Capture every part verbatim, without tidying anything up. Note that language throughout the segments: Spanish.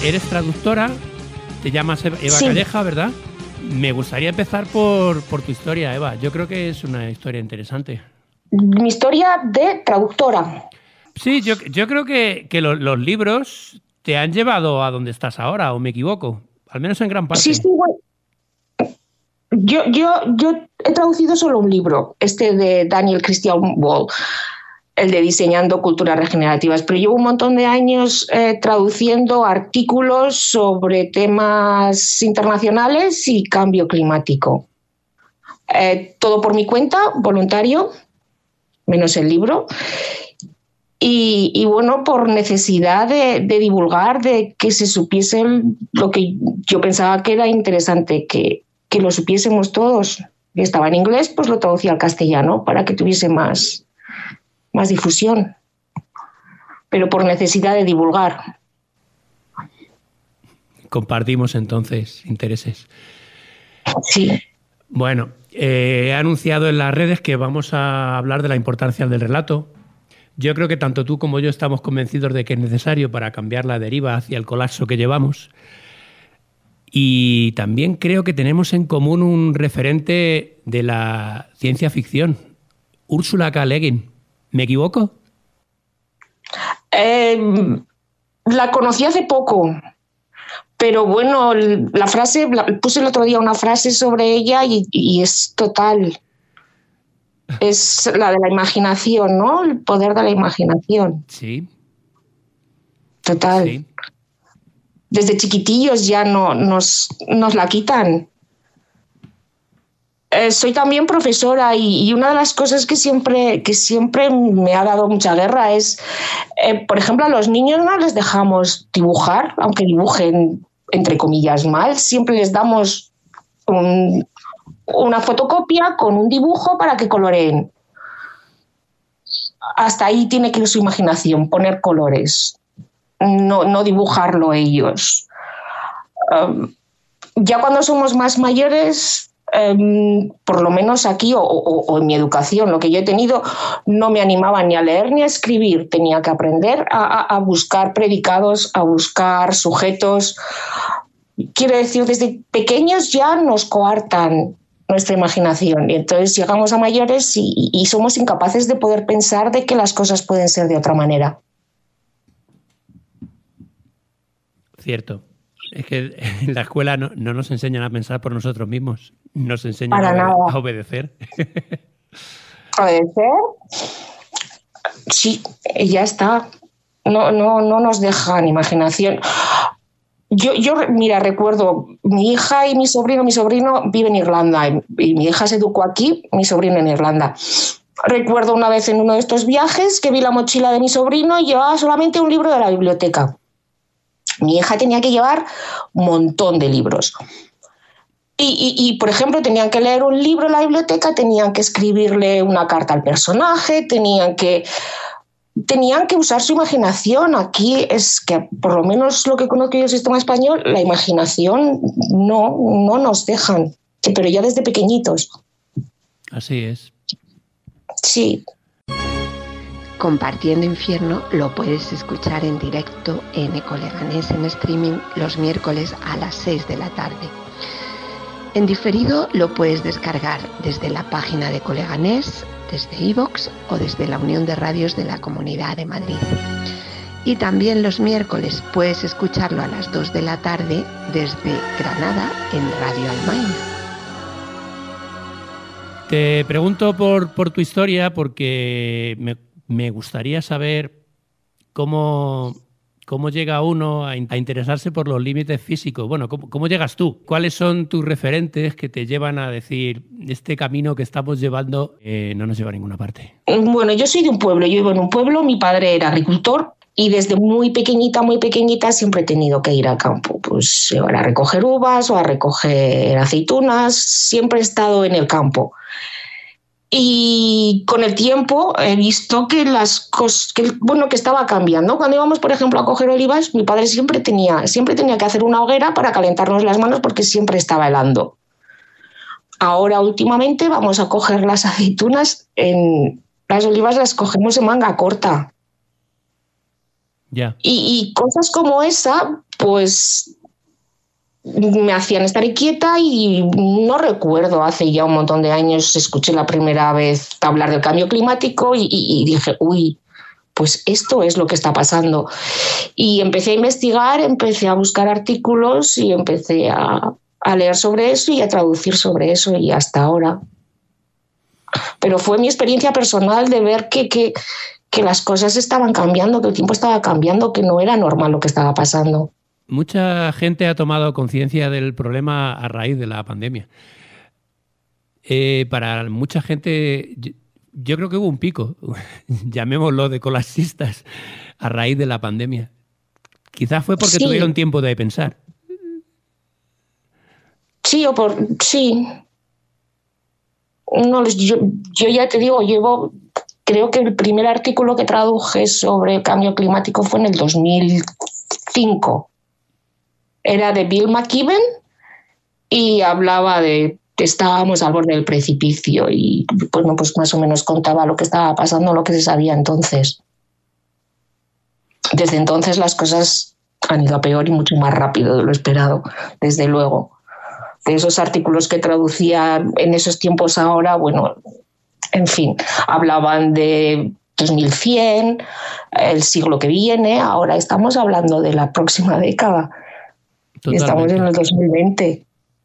eres traductora, te llamas Eva, Eva Sí. Calleja, ¿verdad? Me gustaría empezar por, por tu historia, Eva. Yo creo que es una historia interesante. Mi historia de traductora. Sí, yo, yo creo que, que lo- los libros te han llevado a donde estás ahora, ¿o me equivoco? Al menos en gran parte. Sí, sí, bueno. Yo, yo, yo he traducido solo un libro, este de Daniel Christian Wall, el de Diseñando Culturas Regenerativas, pero llevo un montón de años eh, traduciendo artículos sobre temas internacionales y cambio climático. Eh, todo por mi cuenta, voluntario, menos el libro. Y, y bueno, por necesidad de, de divulgar, de que se supiese lo que yo pensaba que era interesante, que, que lo supiésemos todos. Y estaba en inglés, pues lo traducía al castellano para que tuviese más, más difusión. Pero por necesidad de divulgar. Compartimos entonces intereses. Sí. Bueno, eh, he anunciado en las redes que vamos a hablar de la importancia del relato. Yo creo que tanto tú como yo estamos convencidos de que es necesario para cambiar la deriva hacia el colapso que llevamos. Y también creo que tenemos en común un referente de la ciencia ficción, Ursula K. Le Guin. ¿Me equivoco? Eh, la conocí hace poco, pero bueno, la frase, la, puse el otro día una frase sobre ella y, y es total. Es la de la imaginación, ¿no? El poder de la imaginación. Sí. Total. Sí. Desde chiquitillos ya no, nos, nos la quitan. Eh, soy también profesora y, y una de las cosas que siempre, que siempre me ha dado mucha guerra es, eh, por ejemplo, a los niños no les dejamos dibujar, aunque dibujen, entre comillas, mal. Siempre les damos un, una fotocopia con un dibujo para que coloreen. Hasta ahí tiene que ir su imaginación, poner colores. No, no dibujarlo ellos. Um, ya cuando somos más mayores, um, por lo menos aquí o, o, o en mi educación, lo que yo he tenido, no me animaba ni a leer ni a escribir. Tenía que aprender a, a, a buscar predicados, a buscar sujetos. Quiero decir, desde pequeños ya nos coartan nuestra imaginación y entonces llegamos a mayores y, y somos incapaces de poder pensar de que las cosas pueden ser de otra manera. Cierto. Es que en la escuela no, no nos enseñan a pensar por nosotros mismos. Nos enseñan Para a, nada. a obedecer. ¿Obedecer? Sí, ya está. No, no, no nos dejan imaginación. Yo, yo, mira, recuerdo, mi hija y mi sobrino, mi sobrino vive en Irlanda y, y mi hija se educó aquí, mi sobrino en Irlanda. Recuerdo una vez en uno de estos viajes que vi la mochila de mi sobrino y llevaba solamente un libro de la biblioteca. Mi hija tenía que llevar un montón de libros. Y, y, y, por ejemplo, tenían que leer un libro en la biblioteca, tenían que escribirle una carta al personaje, tenían que, tenían que usar su imaginación. Aquí es que, por lo menos lo que conozco yo del sistema español, la imaginación no, no nos dejan, pero ya desde pequeñitos. Así es. Sí. Compartiendo Infierno lo puedes escuchar en directo en Ecoleganés en streaming los miércoles a las seis de la tarde. En diferido lo puedes descargar desde la página de Ecoleganés, desde iVoox o desde la Unión de Radios de la Comunidad de Madrid. Y también los miércoles puedes escucharlo a las dos de la tarde desde Granada en Radio Almaina. Te pregunto por, por tu historia porque me, me gustaría saber cómo, cómo llega uno a, a interesarse por los límites físicos. Bueno, ¿cómo, cómo llegas tú? ¿Cuáles son tus referentes que te llevan a decir este camino que estamos llevando eh, no nos lleva a ninguna parte? Bueno, yo soy de un pueblo, yo vivo en un pueblo, mi padre era agricultor y desde muy pequeñita, muy pequeñita siempre he tenido que ir al campo, pues a recoger uvas o a recoger aceitunas, siempre he estado en el campo. Y con el tiempo he visto que las cosas, que, bueno, que estaba cambiando. Cuando íbamos, por ejemplo, a coger olivas, mi padre siempre tenía, siempre tenía que hacer una hoguera para calentarnos las manos porque siempre estaba helando. Ahora, últimamente, vamos a coger las aceitunas, en, las olivas las cogemos en manga corta. Yeah. Y, y cosas como esa, pues me hacían estar inquieta y no recuerdo, hace ya un montón de años escuché la primera vez hablar del cambio climático y, y, y dije, uy, pues esto es lo que está pasando. Y empecé a investigar, empecé a buscar artículos y empecé a, a leer sobre eso y a traducir sobre eso y hasta ahora. Pero fue mi experiencia personal de ver que, que, que las cosas estaban cambiando, que el tiempo estaba cambiando, que no era normal lo que estaba pasando. Mucha gente ha tomado conciencia del problema a raíz de la pandemia. Eh, para mucha gente, yo, yo creo que hubo un pico, llamémoslo de colapsistas, a raíz de la pandemia. Quizás fue porque sí. tuvieron tiempo de pensar. Sí, o por sí. No, yo, yo ya te digo, llevo, creo que el primer artículo que traduje sobre el cambio climático fue en el dos mil cinco. Era de Bill McKibben y hablaba de que estábamos al borde del precipicio y bueno, pues más o menos contaba lo que estaba pasando, lo que se sabía entonces. Desde entonces las cosas han ido a peor y mucho más rápido de lo esperado, desde luego. De esos artículos que traducía en esos tiempos ahora, bueno, en fin, hablaban de dos mil cien, el siglo que viene, ahora estamos hablando de la próxima década. Totalmente. Estamos en el dos mil veinte.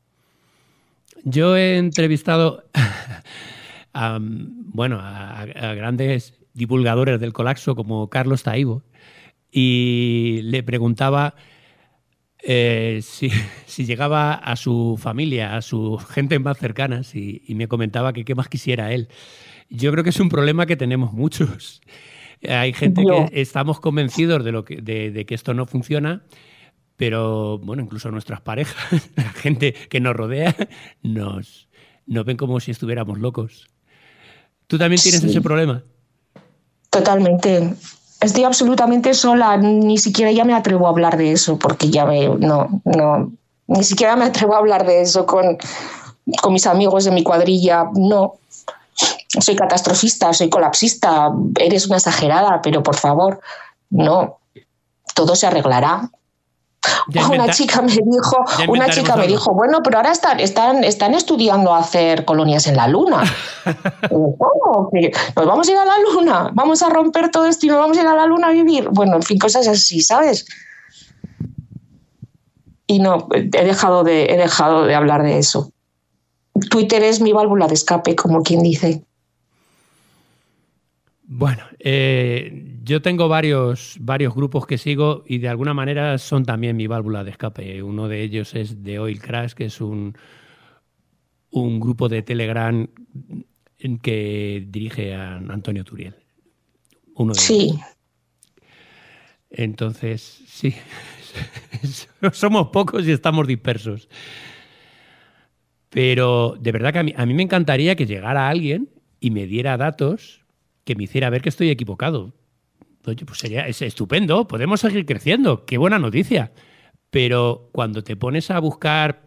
Yo he entrevistado a, bueno, a, a grandes divulgadores del colapso como Carlos Taibo y le preguntaba eh, si, si llegaba a su familia, a su gente más cercanas y, y me comentaba que qué más quisiera él. Yo creo que es un problema que tenemos muchos. Hay gente no. que estamos convencidos de, lo que, de, de que esto no funciona. Pero, bueno, incluso nuestras parejas, la gente que nos rodea, nos, nos ven como si estuviéramos locos. ¿Tú también tienes sí. ese problema? Totalmente. Estoy absolutamente sola. Ni siquiera ya me atrevo a hablar de eso, porque ya me... No, no. Ni siquiera me atrevo a hablar de eso con, con mis amigos de mi cuadrilla. No. Soy catastrofista, soy colapsista. Eres una exagerada, pero por favor, no. Todo se arreglará. Inventa, una chica me dijo, una chica me dijo, bueno, pero ahora están, están, están estudiando hacer colonias en la Luna. ¿Cómo? ¿Nos vamos a ir a la Luna? ¿Vamos a romper todo esto y nos vamos a ir a la Luna a vivir? Bueno, en fin, cosas así, ¿sabes? Y no, he dejado de, he dejado de hablar de eso. Twitter es mi válvula de escape, como quien dice. Bueno, eh, yo tengo varios, varios grupos que sigo y de alguna manera son también mi válvula de escape. Uno de ellos es The Oil Crash, que es un, un grupo de Telegram que dirige a Antonio Turiel. Uno de sí. ellos. Entonces, sí, somos pocos y estamos dispersos. Pero de verdad que a mí, a mí me encantaría que llegara alguien y me diera datos que me hiciera ver que estoy equivocado. Oye, pues sería es estupendo, podemos seguir creciendo, qué buena noticia. Pero cuando te pones a buscar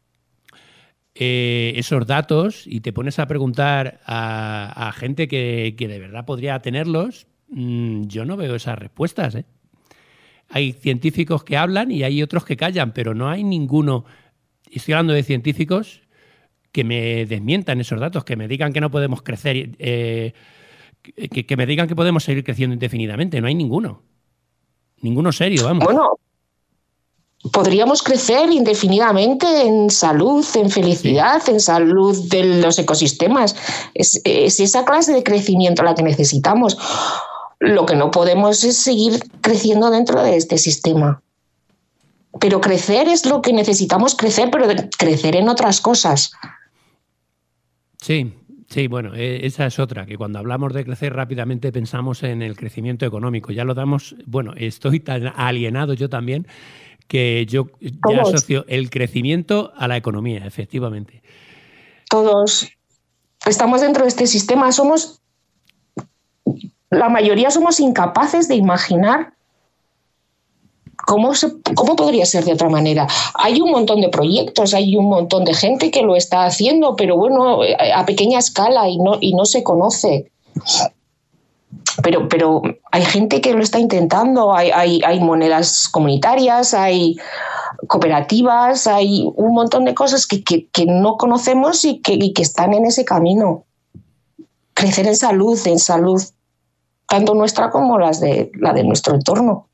eh, esos datos y te pones a preguntar a, a gente que, que de verdad podría tenerlos, mmm, yo no veo esas respuestas, ¿eh? Hay científicos que hablan y hay otros que callan, pero no hay ninguno, estoy hablando de científicos, que me desmientan esos datos, que me digan que no podemos crecer, eh, Que, que me digan que podemos seguir creciendo indefinidamente. No hay ninguno. Ninguno serio, vamos. Bueno, podríamos crecer indefinidamente en salud, en felicidad, sí. en salud de los ecosistemas. Es, es esa clase de crecimiento la que necesitamos. Lo que no podemos es seguir creciendo dentro de este sistema. Pero crecer es lo que necesitamos crecer, pero crecer en otras cosas. Sí. Sí, bueno, esa es otra, que cuando hablamos de crecer rápidamente pensamos en el crecimiento económico. Ya lo damos, bueno, estoy tan alienado yo también que yo ya asocio el crecimiento a la economía, efectivamente. Todos estamos dentro de este sistema, somos, la mayoría somos incapaces de imaginar ¿Cómo, se, ¿Cómo podría ser de otra manera? Hay un montón de proyectos, hay un montón de gente que lo está haciendo, pero bueno, a pequeña escala y no, y no se conoce. pero, pero hay gente que lo está intentando, hay, hay, hay monedas comunitarias, hay cooperativas, hay un montón de cosas que, que, que no conocemos y que, y que están en ese camino. Crecer en salud, en salud, tanto nuestra como las de, la de nuestro entorno.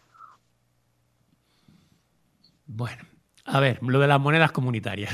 Bueno, a ver, lo de las monedas comunitarias.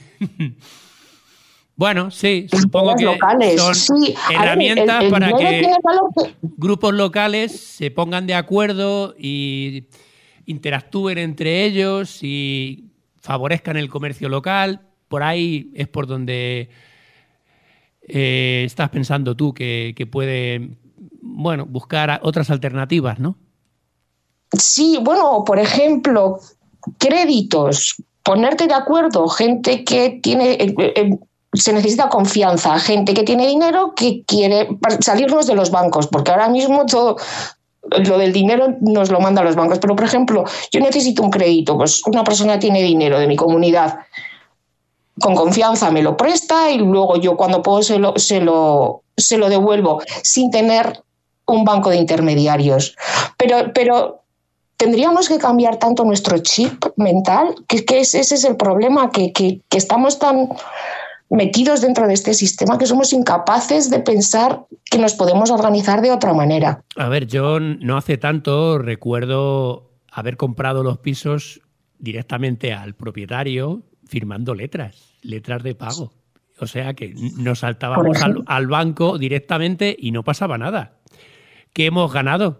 Bueno, sí, supongo que locales, son sí. herramientas ver, el, el para que que... grupos locales se pongan de acuerdo y interactúen entre ellos y favorezcan el comercio local. Por ahí es por donde eh, estás pensando tú que, que puede, bueno, buscar otras alternativas, ¿no? Sí, bueno, por ejemplo, créditos, ponerte de acuerdo, gente que tiene... Eh, eh, se necesita confianza, gente que tiene dinero que quiere salirnos de los bancos, porque ahora mismo todo lo del dinero nos lo mandan los bancos. Pero, por ejemplo, yo necesito un crédito, pues una persona tiene dinero de mi comunidad, con confianza me lo presta y luego yo cuando puedo se lo, se lo, se lo devuelvo sin tener un banco de intermediarios. Pero, pero tendríamos que cambiar tanto nuestro chip mental, que, que ese es el problema, que, que, que estamos tan metidos dentro de este sistema que somos incapaces de pensar que nos podemos organizar de otra manera. A ver, yo no hace tanto recuerdo haber comprado los pisos directamente al propietario firmando letras, letras de pago. O sea que nos saltábamos al, al banco directamente y no pasaba nada. ¿Qué hemos ganado?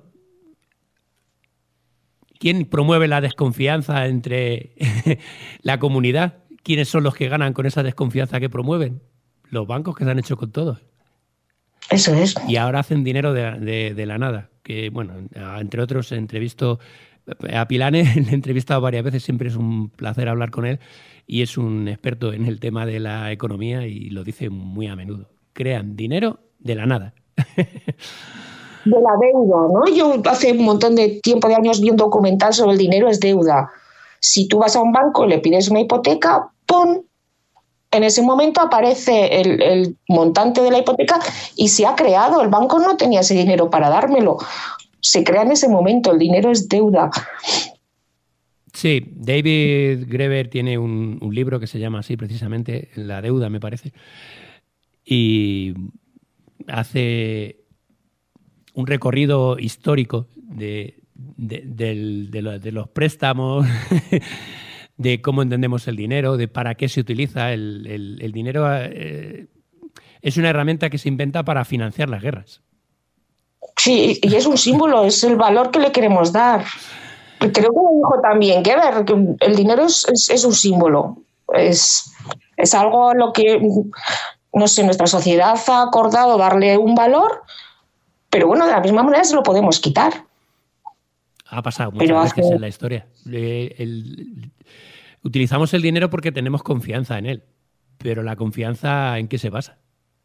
¿Quién promueve la desconfianza entre la comunidad? ¿Quiénes son los que ganan con esa desconfianza que promueven? Los bancos, que se han hecho con todos. Eso es. Y ahora hacen dinero de, de, de la nada. Que, bueno, entre otros, he entrevisto a Pilane, le he entrevistado varias veces, siempre es un placer hablar con él, y es un experto en el tema de la economía y lo dice muy a menudo. Crean dinero de la nada. De la deuda, ¿no? Yo hace un montón de tiempo, de años, vi un documental sobre el dinero es deuda. Si tú vas a un banco y le pides una hipoteca, ¡pum!, en ese momento aparece el, el montante de la hipoteca y se ha creado. El banco no tenía ese dinero para dármelo. Se crea en ese momento. El dinero es deuda. Sí, David Graeber tiene un, un libro que se llama así precisamente, La deuda, me parece. Y hace un recorrido histórico de, de, de, de, lo, de los préstamos, de cómo entendemos el dinero, de para qué se utiliza. El, el, el dinero eh, es una herramienta que se inventa para financiar las guerras. Sí, y es un símbolo, es el valor que le queremos dar. Creo que lo dijo también Geber, que el dinero es, es, es un símbolo. Es, es algo a lo que, no sé, nuestra sociedad ha acordado darle un valor, pero bueno, de la misma manera se lo podemos quitar. Ha pasado muchas pero veces hace... en la historia. El, el, utilizamos el dinero porque tenemos confianza en él, pero la confianza, ¿en qué se basa?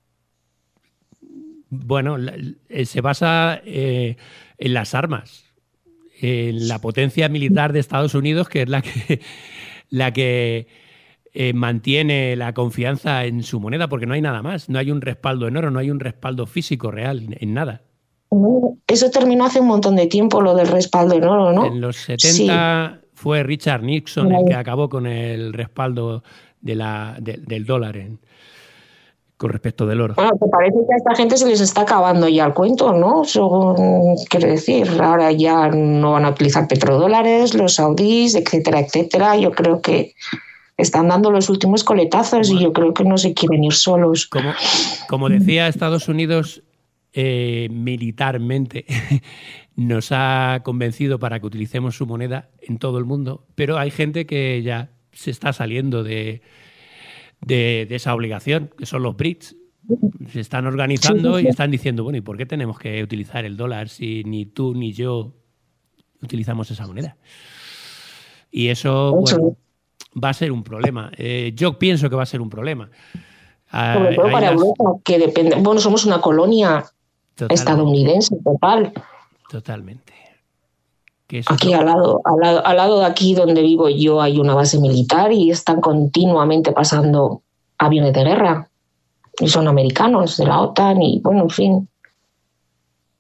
Bueno, la, se basa eh, en las armas, en la potencia militar de Estados Unidos, que es la que, la que eh, mantiene la confianza en su moneda, porque no hay nada más. No hay un respaldo en oro, no hay un respaldo físico real en nada. Eso terminó hace un montón de tiempo, lo del respaldo en oro, ¿no? En los setenta sí. Fue Richard Nixon sí. el que acabó con el respaldo de la, de, del dólar en, con respecto del oro. Bueno, te parece que a esta gente se les está acabando ya el cuento, ¿no? Eso quiere decir, ahora ya no van a utilizar petrodólares, los saudíes, etcétera, etcétera. Yo creo que están dando los últimos coletazos bueno, y yo creo que no se quieren ir solos. Como, como decía, Estados Unidos eh, militarmente nos ha convencido para que utilicemos su moneda en todo el mundo, pero hay gente que ya se está saliendo de, de, de esa obligación, que son los B R I C S. Se están organizando sí, sí, sí. y están diciendo, bueno, ¿y por qué tenemos que utilizar el dólar si ni tú ni yo utilizamos esa moneda? Y eso, bueno, va a ser un problema. Eh, yo pienso que va a ser un problema. Sobre todo para las... Europa, que depende. Bueno, somos una colonia Totalmente. estadounidense, total. Totalmente. Que eso aquí, no... al, lado, al, lado, al lado de aquí donde vivo yo hay una base militar y están continuamente pasando aviones de guerra. Y son americanos, de la OTAN y, bueno, en fin.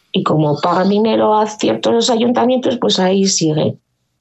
Y como pagan dinero a ciertos ayuntamientos, pues ahí sigue.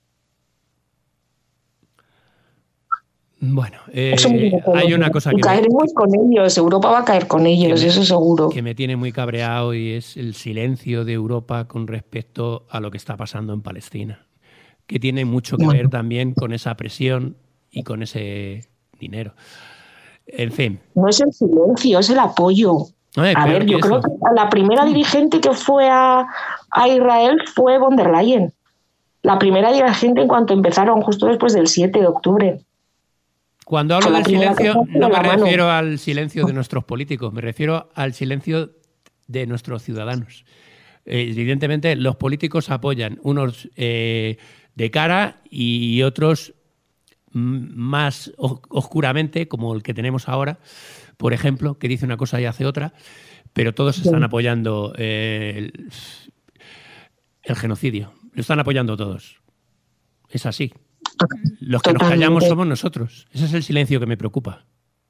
Bueno, eh, hay una cosa que... Caeremos me, con ellos, Europa va a caer con ellos, me, eso seguro. Que me tiene muy cabreado y es el silencio de Europa con respecto a lo que está pasando en Palestina, que tiene mucho que bueno. ver también con esa presión y con ese dinero. En fin. No es el silencio, es el apoyo. Eh, a ver, yo eso. creo que la primera dirigente que fue a, a Israel fue von der Leyen. La primera dirigente en cuanto empezaron, justo después del siete de octubre. Cuando hablo del silencio, no me refiero al silencio de nuestros políticos, me refiero al silencio de nuestros ciudadanos. Eh, evidentemente, los políticos apoyan, unos eh, de cara y otros más oscuramente, como el que tenemos ahora, por ejemplo, que dice una cosa y hace otra, pero todos están apoyando eh, el, el genocidio. Lo están apoyando todos. Es así. Los que nos callamos somos nosotros. Ese es el silencio que me preocupa.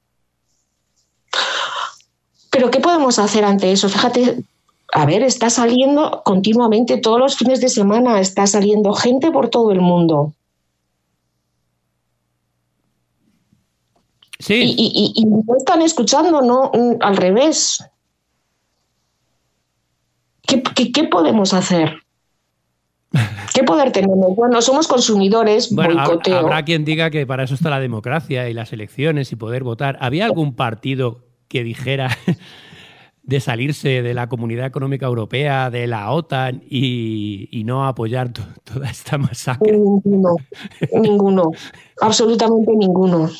¿Pero qué podemos hacer ante eso? Fíjate, a ver, está saliendo continuamente, todos los fines de semana está saliendo gente por todo el mundo. Sí. Y, y, y no están escuchando, no, al revés. ¿Qué, qué, qué podemos hacer? ¿Qué poder tenemos? Bueno, somos consumidores, bueno, boicoteo. Habrá quien diga que para eso está la democracia y las elecciones y poder votar. ¿Había algún partido que dijera de salirse de la Comunidad Económica Europea, de la OTAN y, y no apoyar to- toda esta masacre? Ninguno, ninguno, absolutamente ninguno.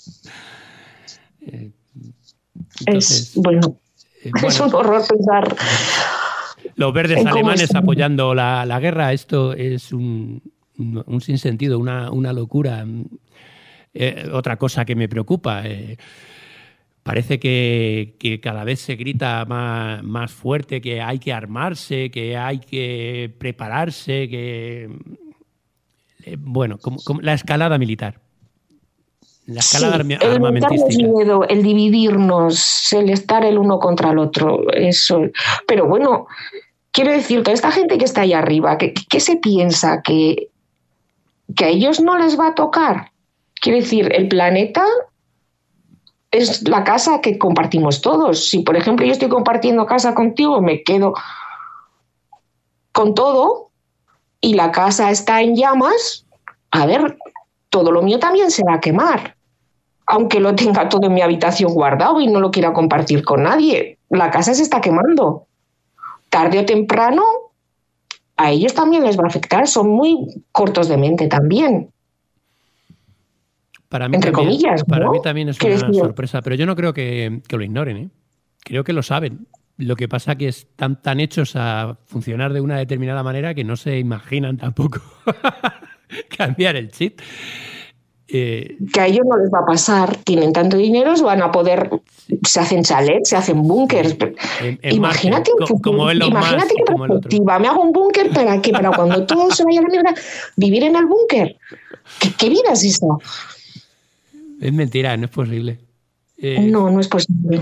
Eh, entonces, es, bueno, eh, bueno, es un horror pensar... Los verdes alemanes apoyando la, la guerra, esto es un, un, un sinsentido, una, una locura. Eh, otra cosa que me preocupa, eh, parece que, que cada vez se grita más, más fuerte que hay que armarse, que hay que prepararse, que... Eh, bueno, como, como la escalada militar. La escalada sí, armamentística. El miedo, el dividirnos, el estar el uno contra el otro, eso. Pero bueno, quiero decir, toda esta gente que está ahí arriba, ¿qué, qué se piensa? ¿Que, ¿Que a ellos no les va a tocar? Quiero decir, el planeta es la casa que compartimos todos. Si, por ejemplo, yo estoy compartiendo casa contigo, me quedo con todo y la casa está en llamas, a ver, todo lo mío también se va a quemar. Aunque lo tenga todo en mi habitación guardado y no lo quiera compartir con nadie, la casa se está quemando. Tarde o temprano, a ellos también les va a afectar. Son muy cortos de mente también. Para mí Entre también, comillas, ¿no? Para mí también es una decir? sorpresa, pero yo no creo que, que lo ignoren, ¿eh? Creo que lo saben. Lo que pasa es que están tan hechos a funcionar de una determinada manera que no se imaginan tampoco cambiar el chip. Eh, que a ellos no les va a pasar, tienen tanto dinero, van a poder, se hacen chalets, se hacen búnkers. En, en imagínate Marte, un, como Elon imagínate Musk, que como el otro. Me hago un búnker para que para cuando todo se vaya a la mierda, vivir en el búnker. ¿Qué, ¿Qué vida es esa? Es mentira, no es posible. Eh... No, no es posible.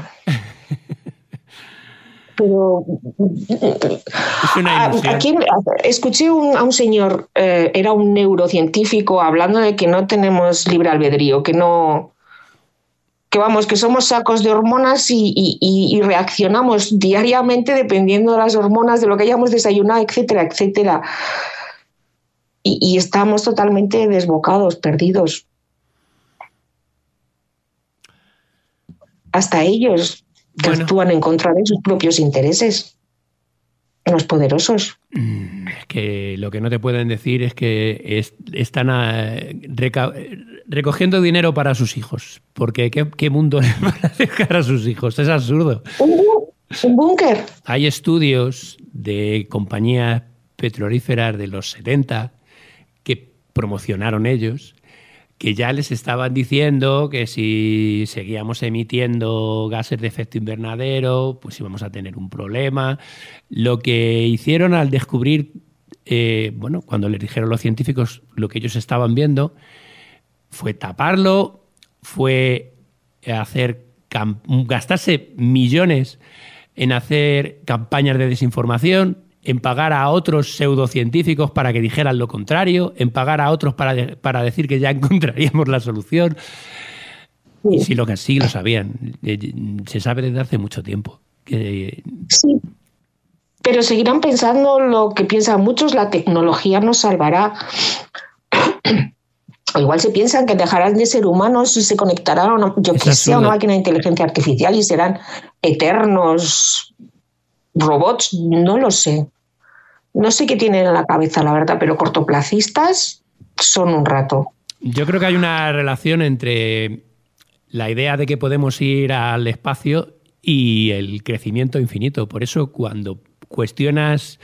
Pero es una ilusión. Aquí escuché un, a un señor, eh, era un neurocientífico, hablando de que no tenemos libre albedrío, que no, que vamos, que somos sacos de hormonas y, y, y reaccionamos diariamente dependiendo de las hormonas, de lo que hayamos desayunado, etcétera, etcétera. Y, y estamos totalmente desbocados, perdidos. Hasta ellos que bueno. actúan en contra de sus propios intereses, los poderosos. Que lo que no te pueden decir es que es, están a, reca, recogiendo dinero para sus hijos, porque ¿qué, qué mundo les van a dejar a sus hijos? Es absurdo. ¿Un, un búnker? Hay estudios de compañías petrolíferas de los setenta que promocionaron ellos, que ya les estaban diciendo que si seguíamos emitiendo gases de efecto invernadero, pues íbamos a tener un problema. Lo que hicieron al descubrir, eh, bueno, cuando les dijeron los científicos lo que ellos estaban viendo, fue taparlo, fue hacer gastarse millones en hacer campañas de desinformación en pagar a otros pseudocientíficos para que dijeran lo contrario, en pagar a otros para, de, para decir que ya encontraríamos la solución. Sí. Y si lo que sí lo sabían, se sabe desde hace mucho tiempo. Que... Sí, pero seguirán pensando lo que piensan muchos, la tecnología nos salvará. O igual se piensan que dejarán de ser humanos y se conectarán a una, yo que sé, a una máquina de inteligencia artificial y serán eternos robots, no lo sé. No sé qué tienen en la cabeza, la verdad, pero cortoplacistas son un rato. Yo creo que hay una relación entre la idea de que podemos ir al espacio y el crecimiento infinito. Por eso cuando cuestionas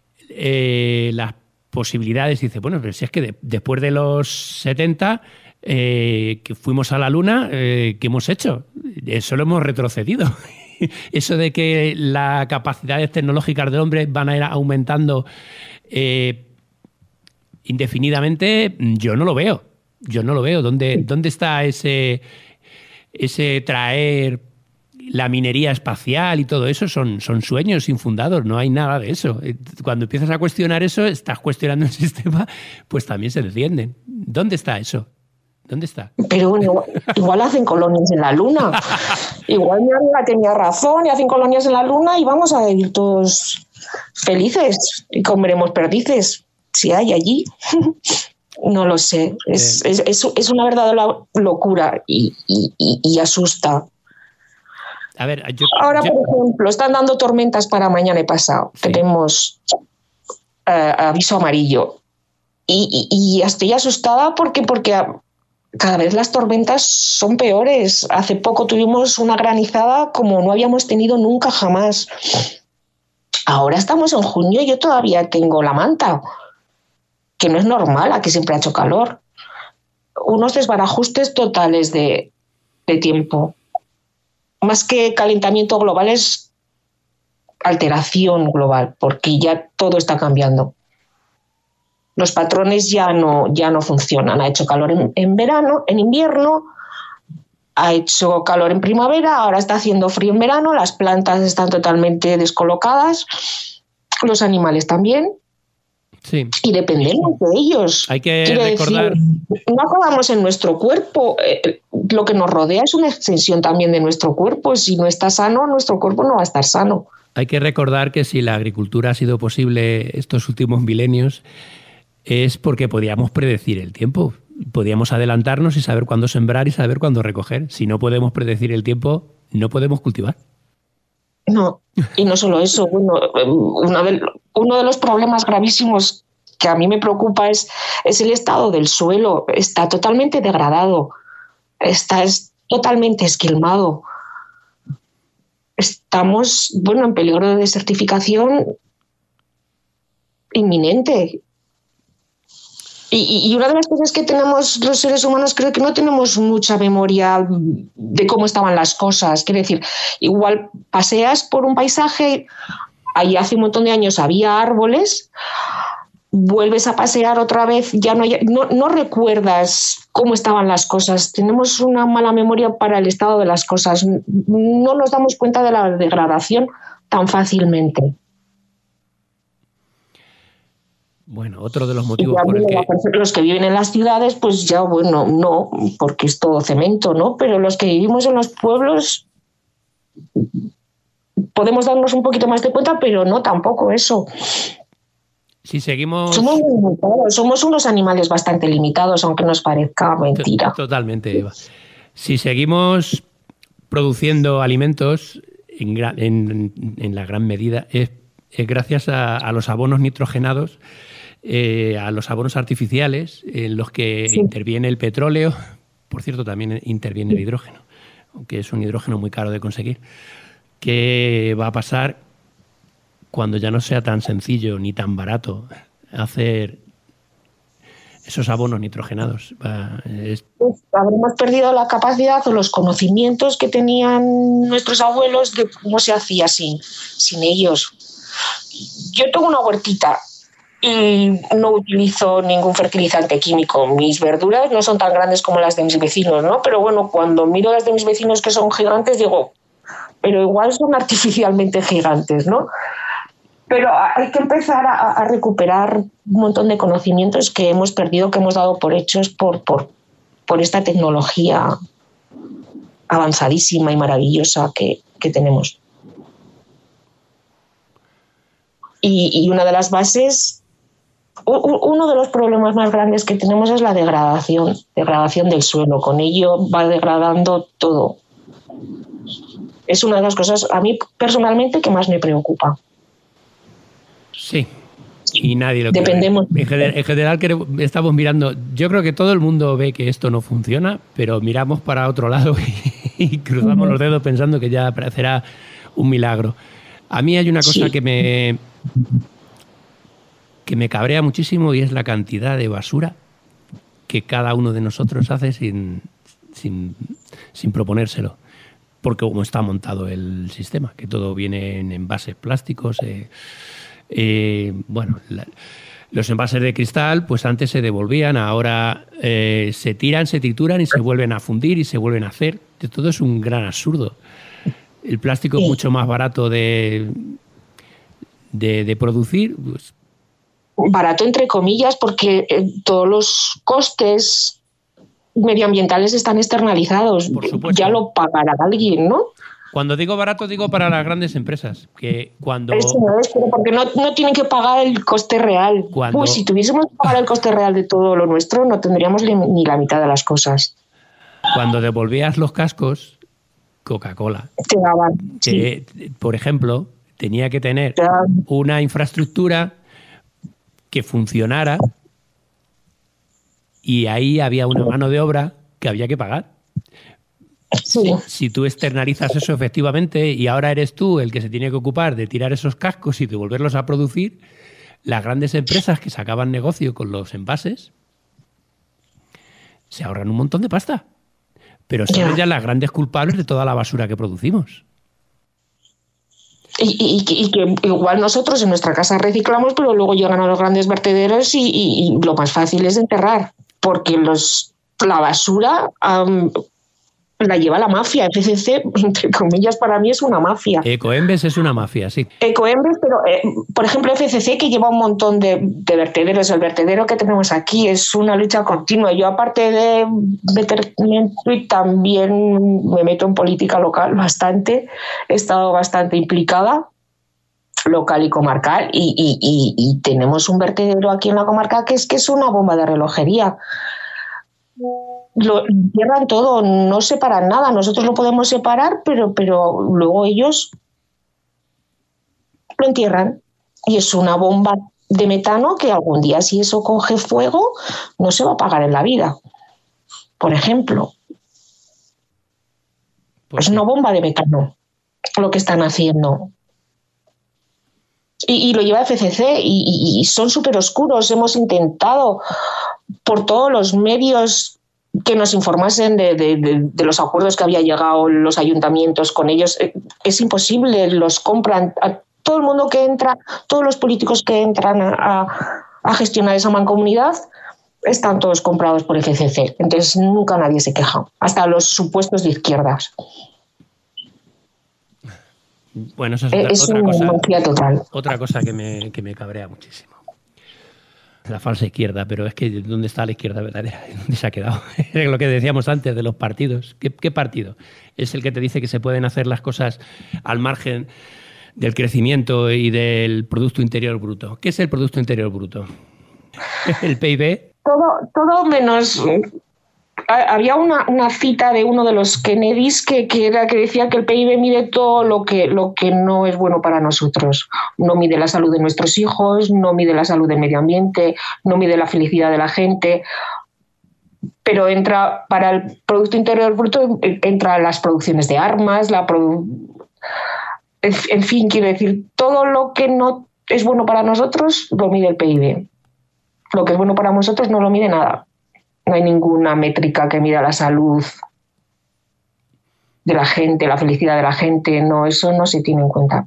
eh, las posibilidades, dices, bueno, pero si es que de, después de los setenta eh, que fuimos a la Luna, eh, ¿qué hemos hecho? Eso lo hemos retrocedido. Eso de que las capacidades tecnológicas del hombre van a ir aumentando eh, indefinidamente, yo no lo veo. Yo no lo veo. ¿Dónde, dónde está ese, ese traer la minería espacial y todo eso? Son, son sueños infundados, no hay nada de eso. Cuando empiezas a cuestionar eso, estás cuestionando el sistema, pues también se descienden. ¿Dónde está eso? ¿Dónde está? Pero bueno, igual hacen colonias en la Luna. Igual mi amiga tenía razón y hacen colonias en la Luna y vamos a vivir todos felices y comeremos perdices, si hay allí. No lo sé. Es, eh. es, es, es una verdadera locura y, y, y, y asusta. A ver, yo, Ahora, yo... por ejemplo, están dando tormentas para mañana y pasado. Sí. Tenemos uh, aviso amarillo. Y, y, y estoy asustada porque, porque cada vez las tormentas son peores. Hace poco tuvimos una granizada como no habíamos tenido nunca jamás. Ahora estamos en junio y yo todavía tengo la manta, que no es normal, aquí siempre ha hecho calor. Unos desbarajustes totales de, de tiempo. Más que calentamiento global es alteración global, porque ya todo está cambiando. Los patrones ya no, ya no funcionan. Ha hecho calor en, en verano, en invierno, ha hecho calor en primavera, ahora está haciendo frío en verano, las plantas están totalmente descolocadas, los animales también. Sí. Y dependemos de ellos. Hay que Quiero recordar... decir, no acabamos en nuestro cuerpo. Eh, lo que nos rodea es una extensión también de nuestro cuerpo. Si no está sano, nuestro cuerpo no va a estar sano. Hay que recordar que si la agricultura ha sido posible estos últimos milenios es porque podíamos predecir el tiempo. Podíamos adelantarnos y saber cuándo sembrar y saber cuándo recoger. Si no podemos predecir el tiempo, no podemos cultivar. No, y no solo eso. Bueno, uno de, uno de los problemas gravísimos que a mí me preocupa es, es el estado del suelo. Está totalmente degradado, está es totalmente esquilmado. Estamos, bueno, en peligro de desertificación inminente. Y, y una de las cosas que tenemos los seres humanos, creo que no tenemos mucha memoria de cómo estaban las cosas. Quiero decir, igual paseas por un paisaje, ahí hace un montón de años había árboles, vuelves a pasear otra vez, ya no, hay, no, no recuerdas cómo estaban las cosas. Tenemos una mala memoria para el estado de las cosas. No nos damos cuenta de la degradación tan fácilmente. Bueno, otro de los motivos por el que... Los que viven en las ciudades, pues ya, bueno, no, porque es todo cemento, ¿no? Pero los que vivimos en los pueblos podemos darnos un poquito más de cuenta, pero no tampoco eso. Si seguimos... Somos limitados, somos unos animales bastante limitados, aunque nos parezca mentira. Totalmente, Eva. Si seguimos produciendo alimentos en, en, en la gran medida, es, es gracias a, a los abonos nitrogenados, Eh, a los abonos artificiales en los que sí. interviene el petróleo, por cierto también interviene el hidrógeno, aunque es un hidrógeno muy caro de conseguir. ¿Qué va a pasar cuando ya no sea tan sencillo ni tan barato hacer esos abonos nitrogenados? Va, es... pues habremos perdido la capacidad o los conocimientos que tenían nuestros abuelos de cómo se hacía sin, sin ellos. Yo tengo una huertita y no utilizo ningún fertilizante químico. Mis verduras no son tan grandes como las de mis vecinos, ¿no? Pero bueno, cuando miro las de mis vecinos que son gigantes, digo, pero igual son artificialmente gigantes, ¿no? pero hay que empezar a, a recuperar un montón de conocimientos que hemos perdido, que hemos dado por hechos por, por, por esta tecnología avanzadísima y maravillosa que, que tenemos. Y, y una de las bases, uno de los problemas más grandes que tenemos es la degradación, degradación del suelo. Con ello va degradando todo. Es una de las cosas, a mí personalmente, que más me preocupa. Sí, y nadie lo Dependemos. En general, en general estamos mirando, yo creo que todo el mundo ve que esto no funciona, pero miramos para otro lado y, y cruzamos uh-huh. los dedos pensando que ya aparecerá un milagro. A mí hay una cosa sí. que me que me cabrea muchísimo y es la cantidad de basura que cada uno de nosotros hace sin, sin, sin proponérselo. Porque como está montado el sistema, que todo viene en envases plásticos. Eh, eh, bueno, la, los envases de cristal, pues antes se devolvían, ahora eh, se tiran, se trituran y se vuelven a fundir y se vuelven a hacer. Todo es un gran absurdo. El plástico es mucho más barato de, de, de producir. Pues. Barato entre comillas, porque eh, todos los costes medioambientales están externalizados. Por supuesto. Ya lo pagará alguien, ¿no? Cuando digo barato, digo para las grandes empresas. Que cuando... Eso no es, pero porque no, no tienen que pagar el coste real. Cuando... Uy, si tuviésemos que pagar el coste real de todo lo nuestro, no tendríamos ni la mitad de las cosas. Cuando devolvías los cascos, Coca-Cola, te daban, que, sí. por ejemplo, tenía que tener una infraestructura que funcionara y ahí había una mano de obra que había que pagar. Sí. Si, si tú externalizas eso efectivamente y ahora eres tú el que se tiene que ocupar de tirar esos cascos y devolverlos a producir, las grandes empresas que sacaban negocio con los envases se ahorran un montón de pasta. Pero son ya. ellas las grandes culpables de toda la basura que producimos. Y, y, y que igual nosotros en nuestra casa reciclamos, pero luego llegan a los grandes vertederos y, y, y lo más fácil es enterrar, porque los, la basura um, la lleva la mafia. F C C, entre comillas, para mí es una mafia. Ecoembes es una mafia, sí. Ecoembes, pero eh, por ejemplo F C C, que lleva un montón de, de vertederos. El vertedero que tenemos aquí es una lucha continua. Yo, aparte de meterme en Twitter, también me meto en política local bastante. He estado bastante implicada, local y comarcal, y, y, y, y tenemos un vertedero aquí en la comarca que es que es una bomba de relojería. Lo entierran todo, no separan nada. Nosotros lo podemos separar, pero, pero luego ellos lo entierran. Y es una bomba de metano que algún día, si eso coge fuego, no se va a apagar en la vida. Por ejemplo. Pues es una bomba de metano lo que están haciendo. Y, y lo lleva F C C y, y, y son súper oscuros. Hemos intentado por todos los medios que nos informasen de, de, de, de los acuerdos que había llegado los ayuntamientos con ellos. Es imposible, los compran. A todo el mundo que entra, todos los políticos que entran a, a gestionar esa mancomunidad, están todos comprados por F C C. Entonces nunca nadie se queja, hasta los supuestos de izquierdas. Bueno, eso es otra, es otra cosa. Total. Otra cosa que me, que me cabrea muchísimo. La falsa izquierda, pero es que ¿dónde está la izquierda verdadera? ¿Dónde se ha quedado? Lo que decíamos antes de los partidos. ¿Qué, ¿Qué partido? Es el que te dice que se pueden hacer las cosas al margen del crecimiento y del Producto Interior Bruto. ¿Qué es el Producto Interior Bruto? ¿El P I B? Todo, todo menos... Había una, una cita de uno de los Kennedys que, que, era, que decía que el P I B mide todo lo que, lo que no es bueno para nosotros. No mide la salud de nuestros hijos, no mide la salud del medio ambiente, no mide la felicidad de la gente. Pero entra para el Producto Interior Bruto, entra las producciones de armas, la produ... en, en fin, quiero decir, todo lo que no es bueno para nosotros lo mide el P I B. Lo que es bueno para nosotros no lo mide nada. No hay ninguna métrica que mida la salud de la gente, la felicidad de la gente. No, eso no se tiene en cuenta.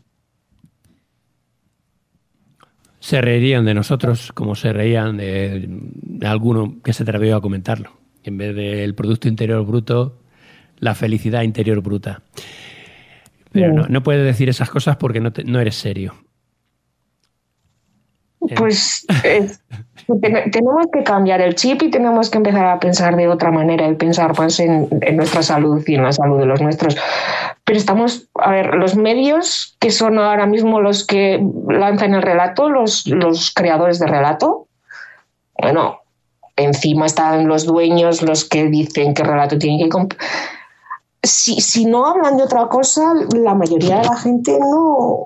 Se reirían de nosotros como se reían de, de alguno que se atrevió a comentarlo. En vez del Producto Interior Bruto, la felicidad interior bruta. Pero no, no puedes decir esas cosas porque no, te, no eres serio. Pues eh, ten- tenemos que cambiar el chip y tenemos que empezar a pensar de otra manera y pensar más en, en nuestra salud y en la salud de los nuestros. Pero estamos, a ver, los medios que son ahora mismo los que lanzan el relato, los, los creadores de relato, bueno, encima están los dueños, los que dicen qué relato tienen que comprar. Si, si no hablan de otra cosa, la mayoría de la gente no...